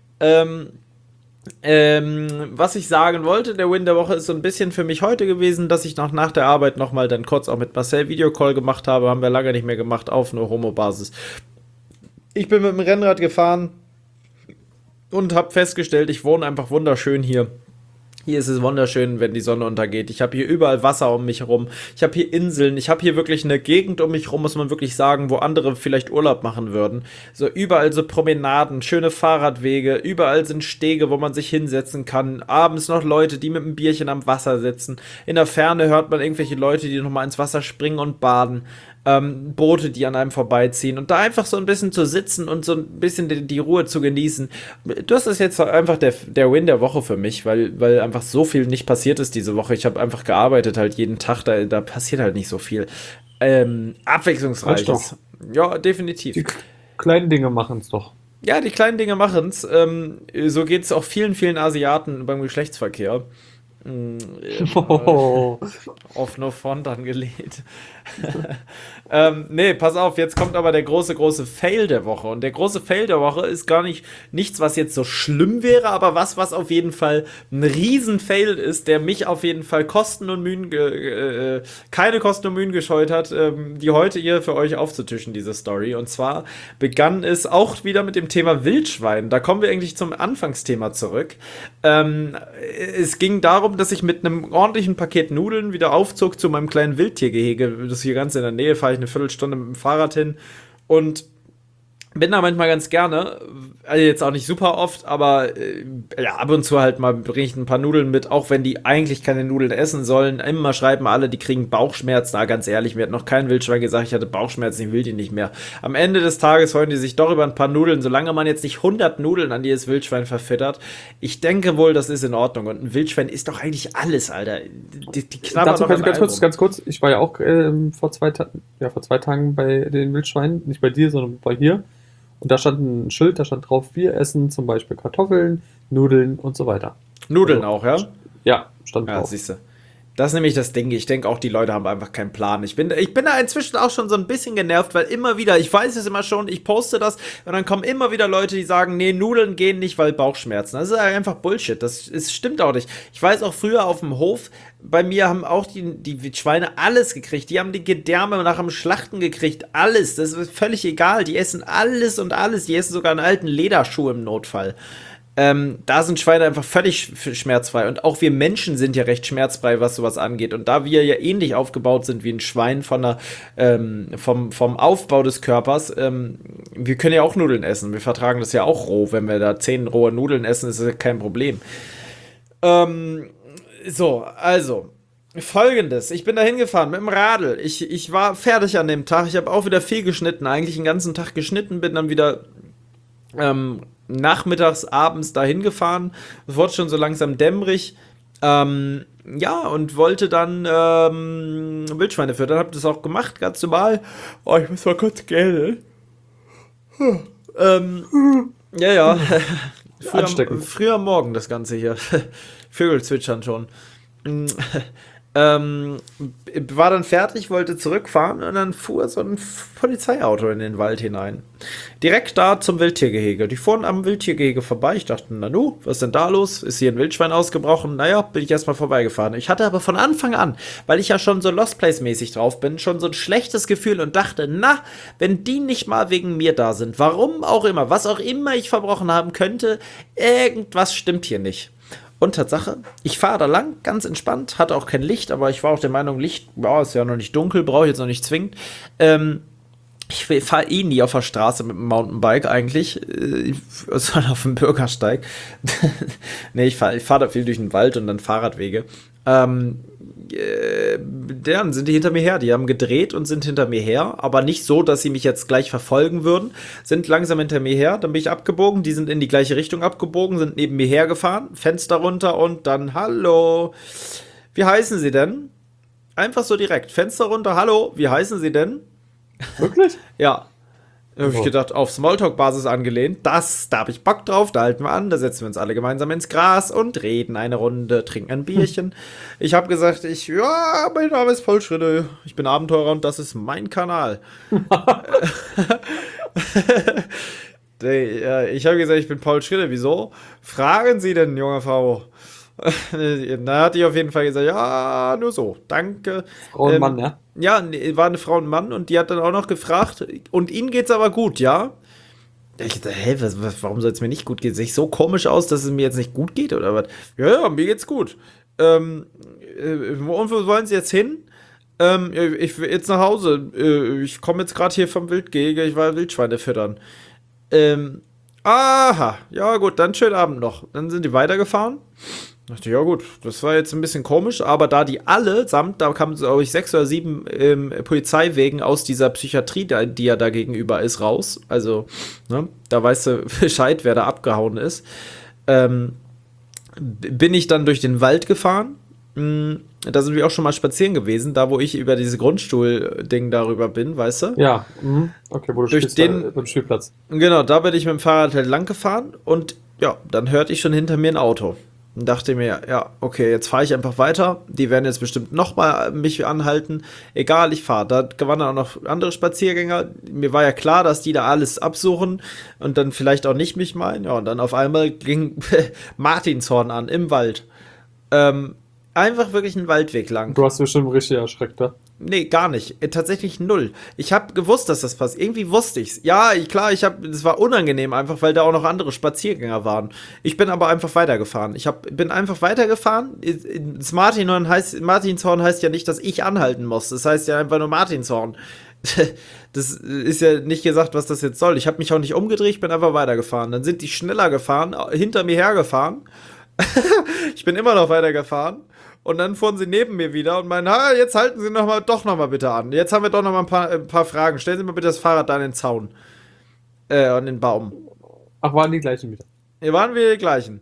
Speaker 1: Was ich sagen wollte, der Win der Woche ist so ein bisschen für mich heute gewesen, dass ich noch nach der Arbeit nochmal dann kurz auch mit Marcel Videocall gemacht habe. Haben wir lange nicht mehr gemacht, auf nur Homo-Basis. Ich bin mit dem Rennrad gefahren und habe festgestellt, ich wohne einfach wunderschön hier. Hier ist es wunderschön, wenn die Sonne untergeht. Ich habe hier überall Wasser um mich herum. Ich habe hier Inseln. Ich habe hier wirklich eine Gegend um mich herum, muss man wirklich sagen, wo andere vielleicht Urlaub machen würden. So überall so Promenaden, schöne Fahrradwege. Überall sind Stege, wo man sich hinsetzen kann. Abends noch Leute, die mit einem Bierchen am Wasser sitzen. In der Ferne hört man irgendwelche Leute, die nochmal ins Wasser springen und baden. Boote, die an einem vorbeiziehen und da einfach so ein bisschen zu sitzen und so ein bisschen die Ruhe zu genießen. Das ist jetzt einfach der Win der Woche für mich, weil einfach so viel nicht passiert ist diese Woche. Ich habe einfach gearbeitet halt jeden Tag, da passiert halt nicht so viel. Abwechslungsreiches. Ja, definitiv.
Speaker 2: kleinen Dinge machen es doch.
Speaker 1: Ja, die kleinen Dinge machen's. So geht's auch vielen, vielen Asiaten beim Geschlechtsverkehr.
Speaker 2: Oh.
Speaker 1: Auf No Front angelehnt. Nee, pass auf, jetzt kommt aber der große, große Fail der Woche. Und der große Fail der Woche ist gar nicht nichts, was jetzt so schlimm wäre, aber was auf jeden Fall ein Riesen-Fail ist, der mich auf jeden Fall keine Kosten und Mühen gescheut hat, die heute hier für euch aufzutischen, diese Story. Und zwar begann es auch wieder mit dem Thema Wildschwein. Da kommen wir eigentlich zum Anfangsthema zurück. Es ging darum, dass ich mit einem ordentlichen Paket Nudeln wieder aufzog zu meinem kleinen Wildtiergehege. Das ist hier ganz in der Nähe, fahre ich eine Viertelstunde mit dem Fahrrad hin und bin da manchmal ganz gerne, also jetzt auch nicht super oft, aber ja, ab und zu halt mal bringe ich ein paar Nudeln mit, auch wenn die eigentlich keine Nudeln essen sollen. Immer schreiben alle, die kriegen Bauchschmerzen. Na, ganz ehrlich, mir hat noch kein Wildschwein gesagt, ich hatte Bauchschmerzen, ich will die nicht mehr. Am Ende des Tages freuen die sich doch über ein paar Nudeln, solange man jetzt nicht 100 Nudeln an jedes Wildschwein verfüttert. Ich denke wohl, das ist in Ordnung. Und ein Wildschwein isst doch eigentlich alles, Alter. Die knabbern
Speaker 2: Dazu
Speaker 1: doch
Speaker 2: kann ich
Speaker 1: an allem rum.
Speaker 2: ganz kurz, ich war ja auch vor 2 Tagen bei den Wildschweinen, nicht bei dir, sondern bei hier. Und da stand ein Schild, da stand drauf, wir essen zum Beispiel Kartoffeln, Nudeln und so weiter.
Speaker 1: Nudeln
Speaker 2: Also,
Speaker 1: auch, ja?
Speaker 2: Ja, stand
Speaker 1: Ja,
Speaker 2: drauf.
Speaker 1: siehst du. Das ist nämlich das Ding. Ich denke auch, die Leute haben einfach keinen Plan. Ich bin da inzwischen auch schon so ein bisschen genervt, weil immer wieder, ich weiß es immer schon, ich poste das und dann kommen immer wieder Leute, die sagen, nee, Nudeln gehen nicht, weil Bauchschmerzen. Das ist einfach Bullshit. Das stimmt auch nicht. Ich weiß auch früher auf dem Hof, bei mir haben auch die Schweine alles gekriegt. Die haben die Gedärme nach dem Schlachten gekriegt. Alles. Das ist völlig egal. Die essen alles und alles. Die essen sogar einen alten Lederschuh im Notfall. Da sind Schweine einfach völlig schmerzfrei. Und auch wir Menschen sind ja recht schmerzfrei, was sowas angeht. Und da wir ja ähnlich aufgebaut sind wie ein Schwein vom Aufbau des Körpers, wir können ja auch Nudeln essen. Wir vertragen das ja auch roh. Wenn wir da 10 rohe Nudeln essen, ist das kein Problem. So, also. Folgendes, ich bin da hingefahren mit dem Radl. Ich war fertig an dem Tag. Ich habe auch wieder viel geschnitten. Eigentlich den ganzen Tag geschnitten, bin dann wieder nachmittags, abends dahin gefahren. Es wurde schon so langsam dämmerig. Ja, und wollte dann Wildschweine füttern. Hab das auch gemacht, ganz normal. Oh, ich muss mal kurz gähnen. Ja.
Speaker 2: Ansteckend.
Speaker 1: Früh am Morgen das Ganze hier. Vögel zwitschern schon. War dann fertig, wollte zurückfahren und dann fuhr so ein Polizeiauto in den Wald hinein. Direkt da zum Wildtiergehege. Die fuhren am Wildtiergehege vorbei. Ich dachte, na nu, was ist denn da los? Ist hier ein Wildschwein ausgebrochen? Naja, bin ich erstmal vorbeigefahren. Ich hatte aber von Anfang an, weil ich ja schon so Lost Place-mäßig drauf bin, schon so ein schlechtes Gefühl und dachte, na, wenn die nicht mal wegen mir da sind, warum auch immer, was auch immer ich verbrochen haben könnte, irgendwas stimmt hier nicht. Und Tatsache, ich fahre da lang, ganz entspannt, hatte auch kein Licht, aber ich war auch der Meinung, Licht, ja, ist ja noch nicht dunkel, brauche ich jetzt noch nicht zwingend. Ich fahre eh nie auf der Straße mit dem Mountainbike eigentlich, sondern auf dem Bürgersteig. Nee, ich fahr da viel durch den Wald und dann Fahrradwege. Dann sind die hinter mir her. Die haben gedreht und sind hinter mir her, aber nicht so, dass sie mich jetzt gleich verfolgen würden. Sind langsam hinter mir her, dann bin ich abgebogen. Die sind in die gleiche Richtung abgebogen, sind neben mir hergefahren, Fenster runter und dann hallo. Wie heißen Sie denn? Einfach so direkt. Fenster runter, hallo. Wie heißen Sie denn?
Speaker 2: Wirklich?
Speaker 1: Ja. Da habe ich
Speaker 2: Oh.
Speaker 1: gedacht, auf Smalltalk-Basis angelehnt, da habe ich Bock drauf, da halten wir an, da setzen wir uns alle gemeinsam ins Gras und reden eine Runde, trinken ein Bierchen. Ich habe gesagt, mein Name ist Paul Schritte, ich bin Abenteurer und das ist mein Kanal. Ich habe gesagt, ich bin Paul Schritte, wieso? Fragen Sie denn, junge Frau? Da hat die auf jeden Fall gesagt, ja, nur so, danke.
Speaker 2: Frau und Mann, ja?
Speaker 1: Ja, nee, war eine Frau und Mann und die hat dann auch noch gefragt, und Ihnen geht's aber gut, ja? Ich dachte, hä, warum soll es mir nicht gut gehen? Sehe ich so komisch aus, dass es mir jetzt nicht gut geht oder was? Ja, mir geht's gut. Und wo wollen Sie jetzt hin? Ich will jetzt nach Hause. Ich komme jetzt gerade hier vom Wildgehege, ich war Wildschweine füttern. Aha, ja gut, dann schönen Abend noch. Dann sind die weitergefahren. Dachte, ja gut, das war jetzt ein bisschen komisch, aber da die allesamt, da kamen, glaube ich, 6 oder 7 Polizeiwegen aus dieser Psychiatrie, die ja da gegenüber ist, raus. Also, ne, da weißt du Bescheid, wer da abgehauen ist. Bin ich dann durch den Wald gefahren Da sind wir auch schon mal spazieren gewesen, da wo ich über dieses Grundstuhl-Ding darüber bin, weißt du?
Speaker 2: Ja, okay, wo du
Speaker 1: Durch
Speaker 2: spielst
Speaker 1: den-
Speaker 2: da, beim Spielplatz.
Speaker 1: Genau, da bin ich mit dem Fahrrad halt lang gefahren und ja, dann hörte ich schon hinter mir ein Auto. Und dachte mir, ja, okay, jetzt fahre ich einfach weiter. Die werden jetzt bestimmt nochmal mich anhalten. Egal, ich fahre. Da waren dann auch noch andere Spaziergänger. Mir war ja klar, dass die da alles absuchen und dann vielleicht auch nicht mich meinen. Ja, und dann auf einmal ging Martinshorn an im Wald. Einfach wirklich einen Waldweg lang.
Speaker 2: Du hast bestimmt richtig erschreckt, da.
Speaker 1: Nee, gar nicht. Tatsächlich null. Ich habe gewusst, dass das passiert. Irgendwie wusste ich's. Ja, klar, es war unangenehm einfach, weil da auch noch andere Spaziergänger waren. Ich bin aber einfach weitergefahren. Bin einfach weitergefahren. Das Martinshorn heißt ja nicht, dass ich anhalten muss. Das heißt ja einfach nur Martinshorn. Das ist ja nicht gesagt, was das jetzt soll. Ich habe mich auch nicht umgedreht, ich bin einfach weitergefahren. Dann sind die schneller gefahren, hinter mir hergefahren. Ich bin immer noch weitergefahren. Und dann fuhren sie neben mir wieder und meinen, jetzt halten Sie doch noch mal bitte an. Jetzt haben wir doch noch mal ein paar Fragen. Stellen Sie mal bitte das Fahrrad da an den Zaun. An den Baum.
Speaker 2: Ach, waren die gleichen wieder.
Speaker 1: Hier waren wir die gleichen.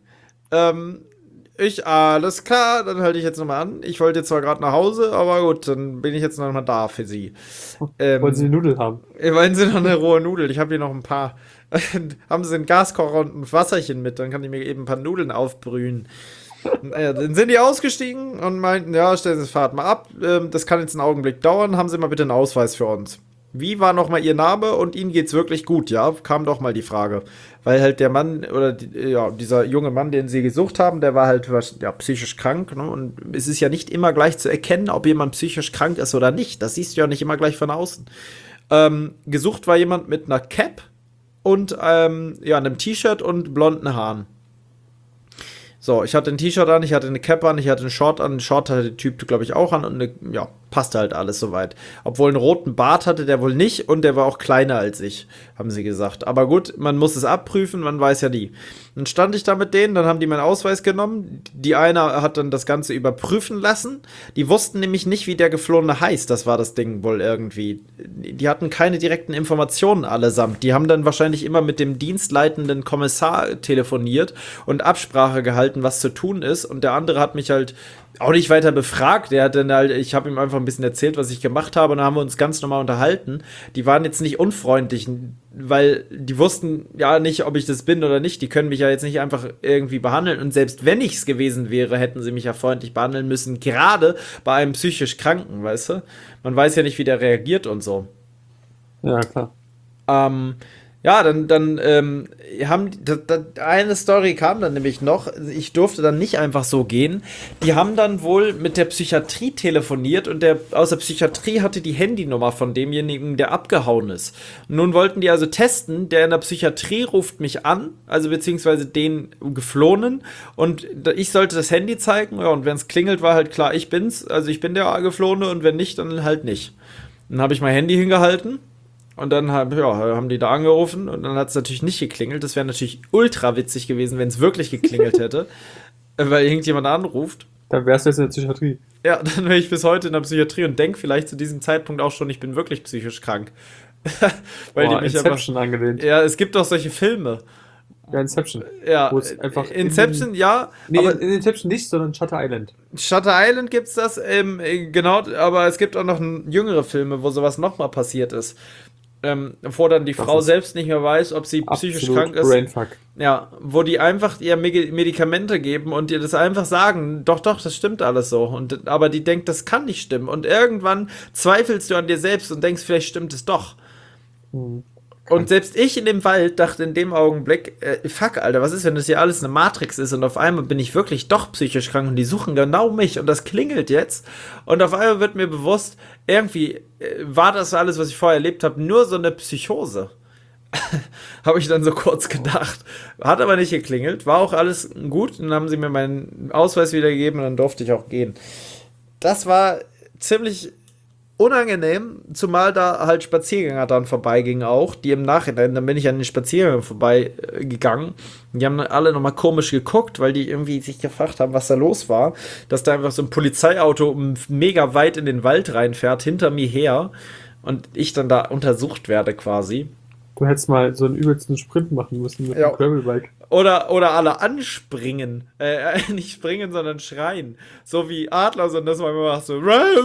Speaker 1: Alles klar, dann halte ich jetzt noch mal an. Ich wollte jetzt zwar gerade nach Hause, aber gut, dann bin ich jetzt noch mal da für Sie.
Speaker 2: Wollen Sie Nudeln haben?
Speaker 1: Wollen Sie noch eine rohe Nudel? Ich habe hier noch ein paar. Haben Sie einen Gaskocher und ein Wasserchen mit? Dann kann ich mir eben ein paar Nudeln aufbrühen. Dann sind die ausgestiegen und meinten, ja, stellen Sie das Fahrrad mal ab. Das kann jetzt einen Augenblick dauern. Haben Sie mal bitte einen Ausweis für uns. Wie war nochmal Ihr Name und Ihnen geht's wirklich gut, ja? Kam doch mal die Frage. Weil halt der Mann oder dieser junge Mann, den Sie gesucht haben, der war halt psychisch krank. Ne? Und es ist ja nicht immer gleich zu erkennen, ob jemand psychisch krank ist oder nicht. Das siehst du ja nicht immer gleich von außen. Gesucht war jemand mit einer Cap und einem T-Shirt und blonden Haaren. So, ich hatte ein T-Shirt an, ich hatte eine Cap an, ich hatte einen Short an. Einen Short hatte der Typ, glaube ich, auch an und passte halt alles soweit. Obwohl einen roten Bart hatte der wohl nicht und der war auch kleiner als ich, haben sie gesagt. Aber gut, man muss es abprüfen, man weiß ja nie. Dann stand ich da mit denen, dann haben die meinen Ausweis genommen. Die eine hat dann das Ganze überprüfen lassen. Die wussten nämlich nicht, wie der Geflohene heißt. Das war das Ding wohl irgendwie. Die hatten keine direkten Informationen allesamt. Die haben dann wahrscheinlich immer mit dem dienstleitenden Kommissar telefoniert und Absprache gehalten, was zu tun ist. Und der andere hat mich halt auch nicht weiter befragt. Der hat dann halt, ich habe ihm einfach ein bisschen erzählt, was ich gemacht habe, und dann haben wir uns ganz normal unterhalten. Die waren jetzt nicht unfreundlich, weil die wussten ja nicht, ob ich das bin oder nicht. Die können mich ja jetzt nicht einfach irgendwie behandeln. Und selbst wenn ich es gewesen wäre, hätten sie mich ja freundlich behandeln müssen. Gerade bei einem psychisch Kranken, weißt du? Man weiß ja nicht, wie der reagiert und so.
Speaker 2: Ja, klar.
Speaker 1: Eine Story kam dann nämlich noch. Ich durfte dann nicht einfach so gehen. Die haben dann wohl mit der Psychiatrie telefoniert und aus der Psychiatrie hatte die Handynummer von demjenigen, der abgehauen ist. Nun wollten die also testen, der in der Psychiatrie ruft mich an, also beziehungsweise den Geflohenen, und ich sollte das Handy zeigen, ja, und wenn es klingelt, war halt klar, ich bin's, also ich bin der Geflohene, und wenn nicht, dann halt nicht. Dann habe ich mein Handy hingehalten. Und dann haben die da angerufen und dann hat es natürlich nicht geklingelt. Das wäre natürlich ultra witzig gewesen, wenn es wirklich geklingelt hätte, weil irgendjemand anruft.
Speaker 2: Dann wärst du jetzt in der Psychiatrie.
Speaker 1: Ja, dann wäre ich bis heute in der Psychiatrie und denke vielleicht zu diesem Zeitpunkt auch schon, ich bin wirklich psychisch krank. Weil die mich
Speaker 2: Inception angelehnt.
Speaker 1: Ja, es gibt auch solche Filme.
Speaker 2: Ja, Inception.
Speaker 1: Ja,
Speaker 2: Wo es einfach
Speaker 1: Inception, ja.
Speaker 2: Nee,
Speaker 1: aber
Speaker 2: in Inception nicht, sondern Shutter Island.
Speaker 1: Shutter Island gibt's das, genau, aber es gibt auch noch jüngere Filme, wo sowas nochmal passiert ist. Wo dann die Frau selbst nicht mehr weiß, ob sie psychisch krank ist.
Speaker 2: Brainfuck.
Speaker 1: Ja, wo die einfach ihr Medikamente geben und ihr das einfach sagen, doch, das stimmt alles so. Aber die denkt, das kann nicht stimmen. Und irgendwann zweifelst du an dir selbst und denkst, vielleicht stimmt es doch. Und selbst ich in dem Wald dachte in dem Augenblick, fuck, Alter, was ist, wenn das hier alles eine Matrix ist und auf einmal bin ich wirklich doch psychisch krank und die suchen genau mich und das klingelt jetzt und auf einmal wird mir bewusst, irgendwie war das alles, was ich vorher erlebt habe, nur so eine Psychose. Habe ich dann so kurz gedacht. Hat aber nicht geklingelt, war auch alles gut und dann haben sie mir meinen Ausweis wiedergegeben und dann durfte ich auch gehen. Das war ziemlich unangenehm, zumal da halt Spaziergänger dann vorbeigingen auch, die im Nachhinein, dann bin ich an den Spaziergängern vorbeigegangen, die haben dann alle nochmal komisch geguckt, weil die irgendwie sich gefragt haben, was da los war, dass da einfach so ein Polizeiauto mega weit in den Wald reinfährt, hinter mir her, und ich dann da untersucht werde quasi.
Speaker 2: Du hättest mal so einen übelsten Sprint machen müssen mit
Speaker 1: Ja.
Speaker 2: dem Gravelbike.
Speaker 1: Oder alle anspringen. Nicht springen, sondern schreien. So wie Adler sind, dass man immer macht so.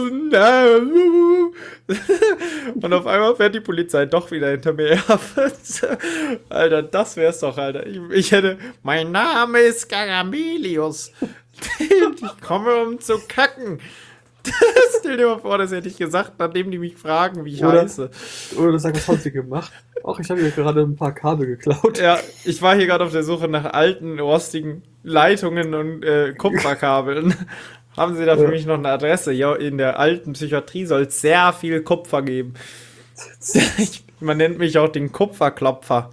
Speaker 1: Und auf einmal fährt die Polizei doch wieder hinter mir her. Alter, das wär's doch, Alter. Ich hätte. Mein Name ist Garamelius. Ich komme, um zu kacken. Stell dir mal vor, das hätte ich gesagt, nachdem die mich fragen, wie ich heiße.
Speaker 2: Oder du sagst, was hast du gemacht? Auch ich habe hier gerade ein paar Kabel geklaut.
Speaker 1: Ja, ich war hier gerade auf der Suche nach alten, rostigen Leitungen und Kupferkabeln. Haben Sie da für mich noch eine Adresse? Ja, in der alten Psychiatrie soll es sehr viel Kupfer geben. Man nennt mich auch den Kupferklopfer.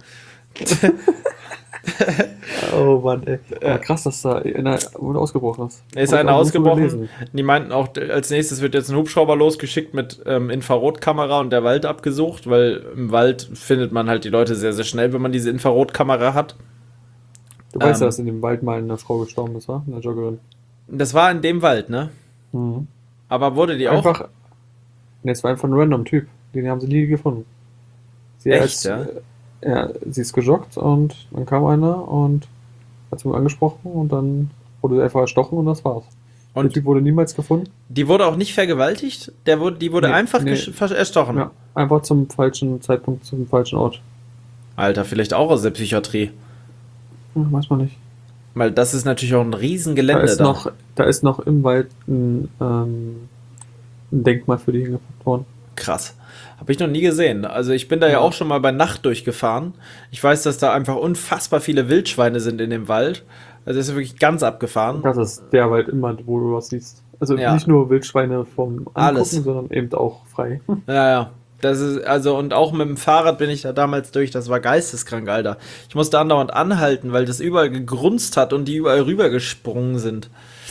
Speaker 2: Oh Mann, ey. Aber krass, dass da einer ausgebrochen ist.
Speaker 1: Ist
Speaker 2: Hab ich
Speaker 1: einer
Speaker 2: auch nirgendwo
Speaker 1: ausgebrochen.
Speaker 2: gelesen.
Speaker 1: Die meinten auch, als nächstes wird jetzt ein Hubschrauber losgeschickt mit Infrarotkamera und der Wald abgesucht, weil im Wald findet man halt die Leute sehr, sehr schnell, wenn man diese Infrarotkamera hat.
Speaker 2: Du weißt ja, dass in dem Wald mal eine Frau gestorben ist, wa? Eine Joggerin.
Speaker 1: Das war in dem Wald, ne?
Speaker 2: Mhm.
Speaker 1: Aber wurde die auch...
Speaker 2: Einfach. Ne, es war einfach ein random Typ. Den haben sie nie gefunden. Sie
Speaker 1: Echt, ja?
Speaker 2: Ja, sie ist gejoggt und dann kam einer und hat sie angesprochen und dann wurde sie einfach erstochen und das war's. Der
Speaker 1: Und
Speaker 2: Typ wurde niemals gefunden.
Speaker 1: die wurde auch nicht vergewaltigt? Die wurde
Speaker 2: Nee,
Speaker 1: einfach
Speaker 2: nee.
Speaker 1: erstochen?
Speaker 2: Ja, einfach zum falschen Zeitpunkt, zum falschen Ort.
Speaker 1: Alter, vielleicht auch aus der Psychiatrie.
Speaker 2: Weiß man nicht.
Speaker 1: Weil das ist natürlich auch ein
Speaker 2: Da
Speaker 1: Riesengelände
Speaker 2: ist noch im Wald ein Denkmal für die hingepackt worden.
Speaker 1: Krass. Habe ich noch nie gesehen. Also ich bin da ja
Speaker 2: Ja.
Speaker 1: auch schon mal bei Nacht durchgefahren. Ich weiß, dass da einfach unfassbar viele Wildschweine sind in dem Wald. Also das ist wirklich ganz abgefahren.
Speaker 2: Das ist der Wald immer, wo du was siehst. Also
Speaker 1: Ja.
Speaker 2: nicht nur Wildschweine vom Angucken,
Speaker 1: Alles.
Speaker 2: sondern eben auch frei.
Speaker 1: Ja, ja. Das ist, also, und auch mit dem Fahrrad bin ich da damals durch, das war geisteskrank, Alter. Ich musste andauernd anhalten, weil das überall gegrunzt hat und die überall rübergesprungen sind.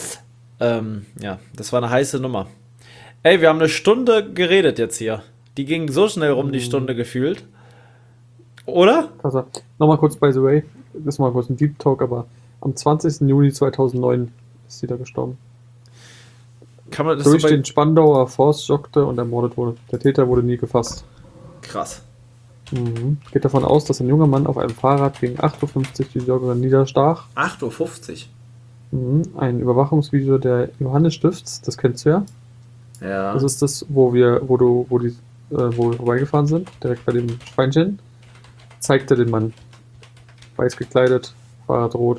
Speaker 1: Ja, das war eine heiße Nummer. Ey, wir haben eine Stunde geredet jetzt hier. Die ging so schnell rum, die Stunde gefühlt. Oder?
Speaker 2: Krasser. Nochmal kurz, by the way, das ist mal kurz ein Deep Talk, aber am 20. Juni 2009 ist sie da gestorben.
Speaker 1: Kann man das
Speaker 2: Durch
Speaker 1: so bei...
Speaker 2: den Spandauer Forst joggte und ermordet wurde. Der Täter wurde nie gefasst.
Speaker 1: Krass.
Speaker 2: Geht davon aus, dass ein junger Mann auf einem Fahrrad gegen 8:50 Uhr die Joggerin niederstach.
Speaker 1: 8:50
Speaker 2: Ein Überwachungsvideo der Johannesstifts, das kennst du ja.
Speaker 1: Uhr. Ja.
Speaker 2: Das ist das, wo wir vorbeigefahren sind, direkt bei dem Schweinchen. Zeigte den Mann. Weiß gekleidet, Fahrrad rot.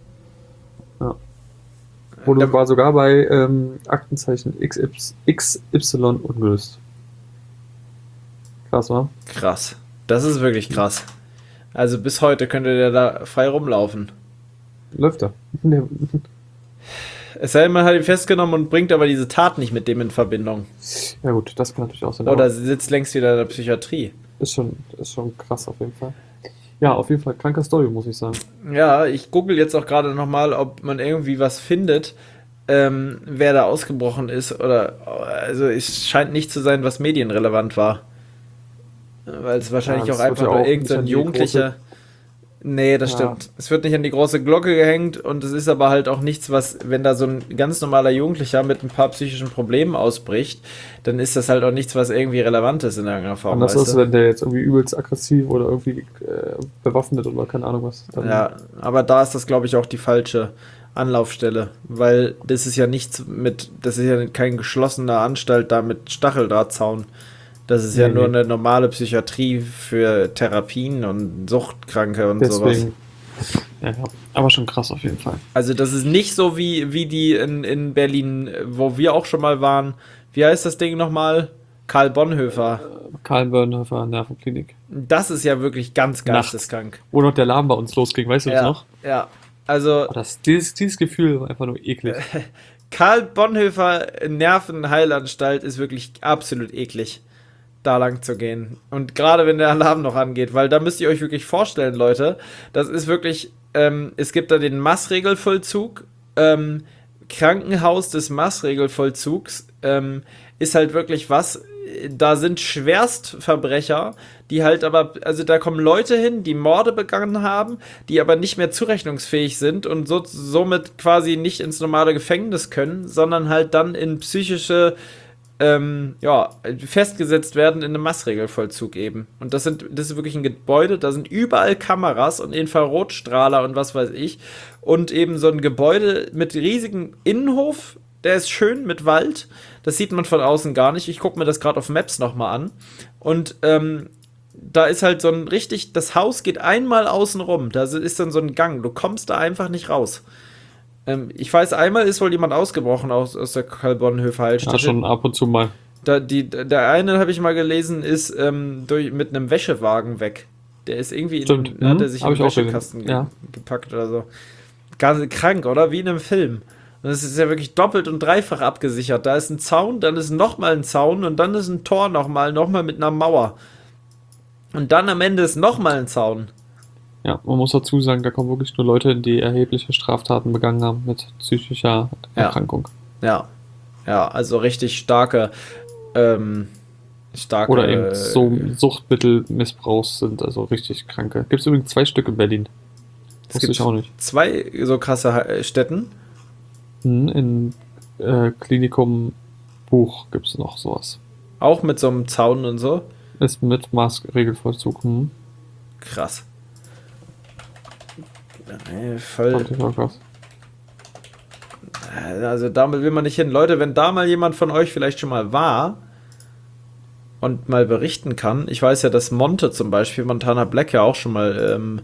Speaker 2: Ja.
Speaker 1: Da-
Speaker 2: War sogar bei Aktenzeichen XY ungelöst. Krass, wa?
Speaker 1: Krass. Das ist wirklich krass. Also bis heute könnte der da frei rumlaufen.
Speaker 2: Läuft er. Der-
Speaker 1: Es sei denn, man hat ihn festgenommen und bringt aber diese Tat nicht mit dem in Verbindung.
Speaker 2: Ja gut, das kann natürlich auch sein.
Speaker 1: Oder
Speaker 2: aber
Speaker 1: sie sitzt längst wieder in der Psychiatrie.
Speaker 2: ist schon krass auf jeden Fall. Ja, auf jeden Fall kranker Story, muss ich sagen.
Speaker 1: Ja, ich google jetzt auch gerade nochmal, ob man irgendwie was findet, wer da ausgebrochen ist. Oder, also es scheint nicht zu sein, was medienrelevant war. Weil es wahrscheinlich
Speaker 2: Ja,
Speaker 1: auch
Speaker 2: das wird
Speaker 1: einfach
Speaker 2: ja
Speaker 1: nur
Speaker 2: auch
Speaker 1: irgendein
Speaker 2: nicht an die
Speaker 1: Jugendlicher... Nee, das
Speaker 2: Ja.
Speaker 1: stimmt. Es wird nicht an die große Glocke gehängt und es ist aber halt auch nichts, was, wenn da so ein ganz normaler Jugendlicher mit ein paar psychischen Problemen ausbricht, dann ist das halt auch nichts, was irgendwie relevant ist in irgendeiner Form.
Speaker 2: Anders
Speaker 1: weißt
Speaker 2: ist,
Speaker 1: du?
Speaker 2: wenn der jetzt irgendwie übelst aggressiv oder irgendwie bewaffnet oder keine Ahnung was. Dann
Speaker 1: Ja, aber da ist das, glaube ich, auch die falsche Anlaufstelle, weil das ist ja das ist ja kein geschlossener Anstalt da mit Stacheldrahtzaun. Das ist ja
Speaker 2: Nee,
Speaker 1: nur
Speaker 2: nee.
Speaker 1: eine normale Psychiatrie für Therapien und Suchtkranke und sowas.
Speaker 2: deswegen. Ja, aber schon krass auf jeden Fall.
Speaker 1: Also das ist nicht so wie die in Berlin, wo wir auch schon mal waren. Wie heißt das Ding nochmal? Karl Bonhoeffer.
Speaker 2: Karl Börnhofer Nervenklinik.
Speaker 1: Das ist ja wirklich ganz geisteskrank.
Speaker 2: Wo noch der Alarm bei uns losging, weißt du das
Speaker 1: Ja,
Speaker 2: noch?
Speaker 1: ja. Also
Speaker 2: Oh, dieses Gefühl war einfach nur eklig.
Speaker 1: Karl Bonhoeffer Nervenheilanstalt ist wirklich absolut eklig, da lang zu gehen. Und gerade wenn der Alarm noch angeht, weil da müsst ihr euch wirklich vorstellen, Leute, das ist wirklich, es gibt da den Maßregelvollzug, Krankenhaus des Maßregelvollzugs, ist halt wirklich was, da sind Schwerstverbrecher, die halt aber, also da kommen Leute hin, die Morde begangen haben, die aber nicht mehr zurechnungsfähig sind und somit quasi nicht ins normale Gefängnis können, sondern halt dann in psychische ja, festgesetzt werden in einem Maßregelvollzug eben. Und das ist wirklich ein Gebäude, da sind überall Kameras und Infrarotstrahler und was weiß ich. Und eben so ein Gebäude mit riesigem Innenhof, der ist schön mit Wald. Das sieht man von außen gar nicht. Ich gucke mir das gerade auf Maps nochmal an. Und da ist halt so ein richtig, das Haus geht einmal außen rum. Da ist dann so ein Gang. Du kommst da einfach nicht raus. Ich weiß, einmal ist wohl jemand ausgebrochen aus der Karl-Bonhoeffer-Heilstätte.
Speaker 2: Ja, schon ab und zu mal.
Speaker 1: Der eine, habe ich mal gelesen, ist mit einem Wäschewagen weg. Der ist irgendwie hat er sich in den Wäschekasten gepackt oder so. Ganz krank, oder? Wie in einem Film. Und das ist ja wirklich doppelt und dreifach abgesichert. Da ist ein Zaun, dann ist nochmal ein Zaun und dann ist ein Tor nochmal mit einer Mauer. Und dann am Ende ist nochmal ein Zaun.
Speaker 2: Ja, man muss dazu sagen, da kommen wirklich nur Leute, die erhebliche Straftaten begangen haben mit psychischer Erkrankung.
Speaker 1: Ja, also richtig starke
Speaker 2: oder eben so Suchtmittelmissbrauchs sind, also richtig kranke. Gibt es übrigens 2 Stück in Berlin.
Speaker 1: Wusste ich auch nicht. 2 so krasse Städten?
Speaker 2: In Klinikum Buch gibt es noch sowas.
Speaker 1: Auch mit so einem Zaun und so?
Speaker 2: Ist mit Maßregelvollzug.
Speaker 1: Krass. Voll. Also damit will man nicht hin. Leute, wenn da mal jemand von euch vielleicht schon mal war und mal berichten kann. Ich weiß ja, dass zum Beispiel, Montana Black ja auch schon mal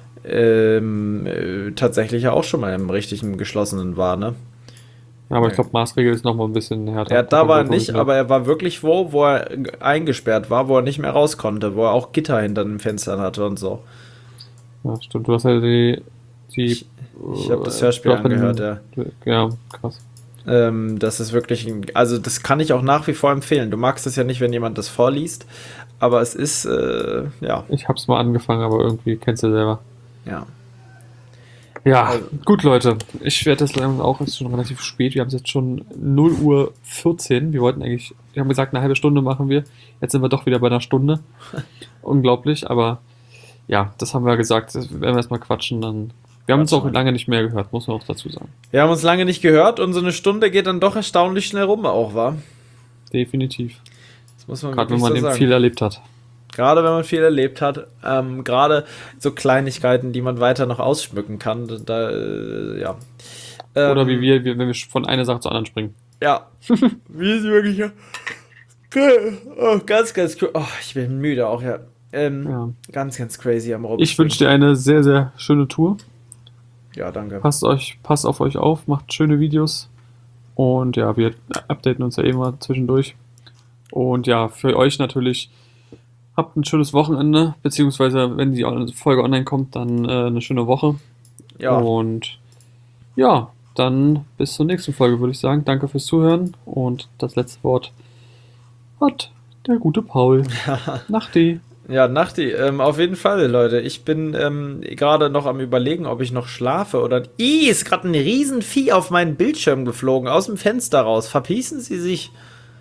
Speaker 1: tatsächlich ja auch schon mal im richtigen geschlossenen war, ne?
Speaker 2: Ja, aber ich glaube, Maßregel ist noch mal ein bisschen härter.
Speaker 1: Da war er nicht, aber er war wirklich wo er eingesperrt war, wo er nicht mehr raus konnte, wo er auch Gitter hinter den Fenstern hatte und so.
Speaker 2: Ja, stimmt. Du hast ja ich
Speaker 1: habe das Hörspiel angehört, ja.
Speaker 2: Ja, krass.
Speaker 1: Das ist wirklich, also das kann ich auch nach wie vor empfehlen. Du magst es ja nicht, wenn jemand das vorliest, aber es ist, ja.
Speaker 2: Ich hab's mal angefangen, aber irgendwie kennst du selber.
Speaker 1: Ja.
Speaker 2: Ja, also, gut, Leute. Ich werde das langsam auch, es ist schon relativ spät. Wir haben es jetzt schon 0:14 Uhr. Wir haben gesagt, eine halbe Stunde machen wir. Jetzt sind wir doch wieder bei einer Stunde. Unglaublich, aber ja, das haben wir gesagt. Wenn wir erstmal quatschen, dann. Wir haben uns auch lange nicht mehr gehört, muss man auch dazu sagen.
Speaker 1: Wir haben uns lange nicht gehört und so eine Stunde geht dann doch erstaunlich schnell rum, auch, wa?
Speaker 2: Definitiv.
Speaker 1: Das muss man
Speaker 2: gerade wenn man eben viel erlebt hat.
Speaker 1: Gerade wenn man viel erlebt hat, gerade so Kleinigkeiten, die man weiter noch ausschmücken kann, ja.
Speaker 2: Oder wie wir, wenn wir von einer Sache zur anderen springen.
Speaker 1: Ja. Wie ist wirklich, ja. Oh, ganz, ganz cool. Oh, ich bin müde auch, ja. Ganz, ganz crazy am Robben.
Speaker 2: Ich wünsche dir eine sehr, sehr schöne Tour.
Speaker 1: Ja, danke.
Speaker 2: Passt auf euch auf, macht schöne Videos. Und ja, wir updaten uns ja immer zwischendurch. Und ja, für euch natürlich, habt ein schönes Wochenende, beziehungsweise wenn die Folge online kommt, dann eine schöne Woche.
Speaker 1: Ja.
Speaker 2: Und ja, dann bis zur nächsten Folge, würde ich sagen. Danke fürs Zuhören und das letzte Wort hat der gute Paul. Nachti.
Speaker 1: Ja, Nachti. Auf jeden Fall, Leute. Ich bin gerade noch am Überlegen, ob ich noch schlafe oder. Ist gerade ein Riesenvieh auf meinen Bildschirm geflogen, aus dem Fenster raus. Verpießen Sie sich.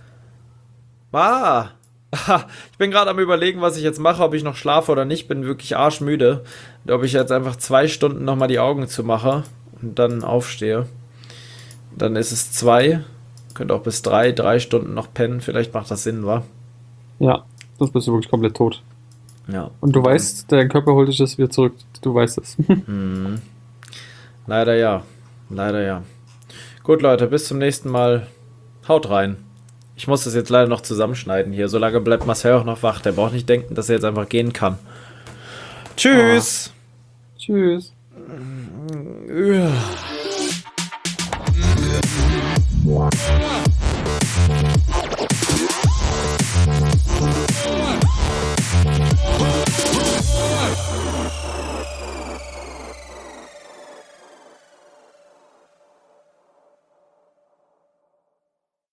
Speaker 1: Ich bin gerade am Überlegen, was ich jetzt mache, ob ich noch schlafe oder nicht. Bin wirklich arschmüde. Ob ich jetzt einfach 2 Stunden nochmal die Augen zumache und dann aufstehe. Dann ist es 2. Könnt auch bis 3 Stunden noch pennen. Vielleicht macht das Sinn, wa?
Speaker 2: Ja, sonst bist du wirklich komplett tot.
Speaker 1: Ja.
Speaker 2: Und du weißt, dein Körper holt dich das wieder zurück. Du weißt es.
Speaker 1: Leider ja. Gut, Leute, bis zum nächsten Mal. Haut rein. Ich muss das jetzt leider noch zusammenschneiden hier. Solange bleibt Marcel auch noch wach. Der braucht nicht denken, dass er jetzt einfach gehen kann. Tschüss.
Speaker 2: Tschüss.
Speaker 1: Ja.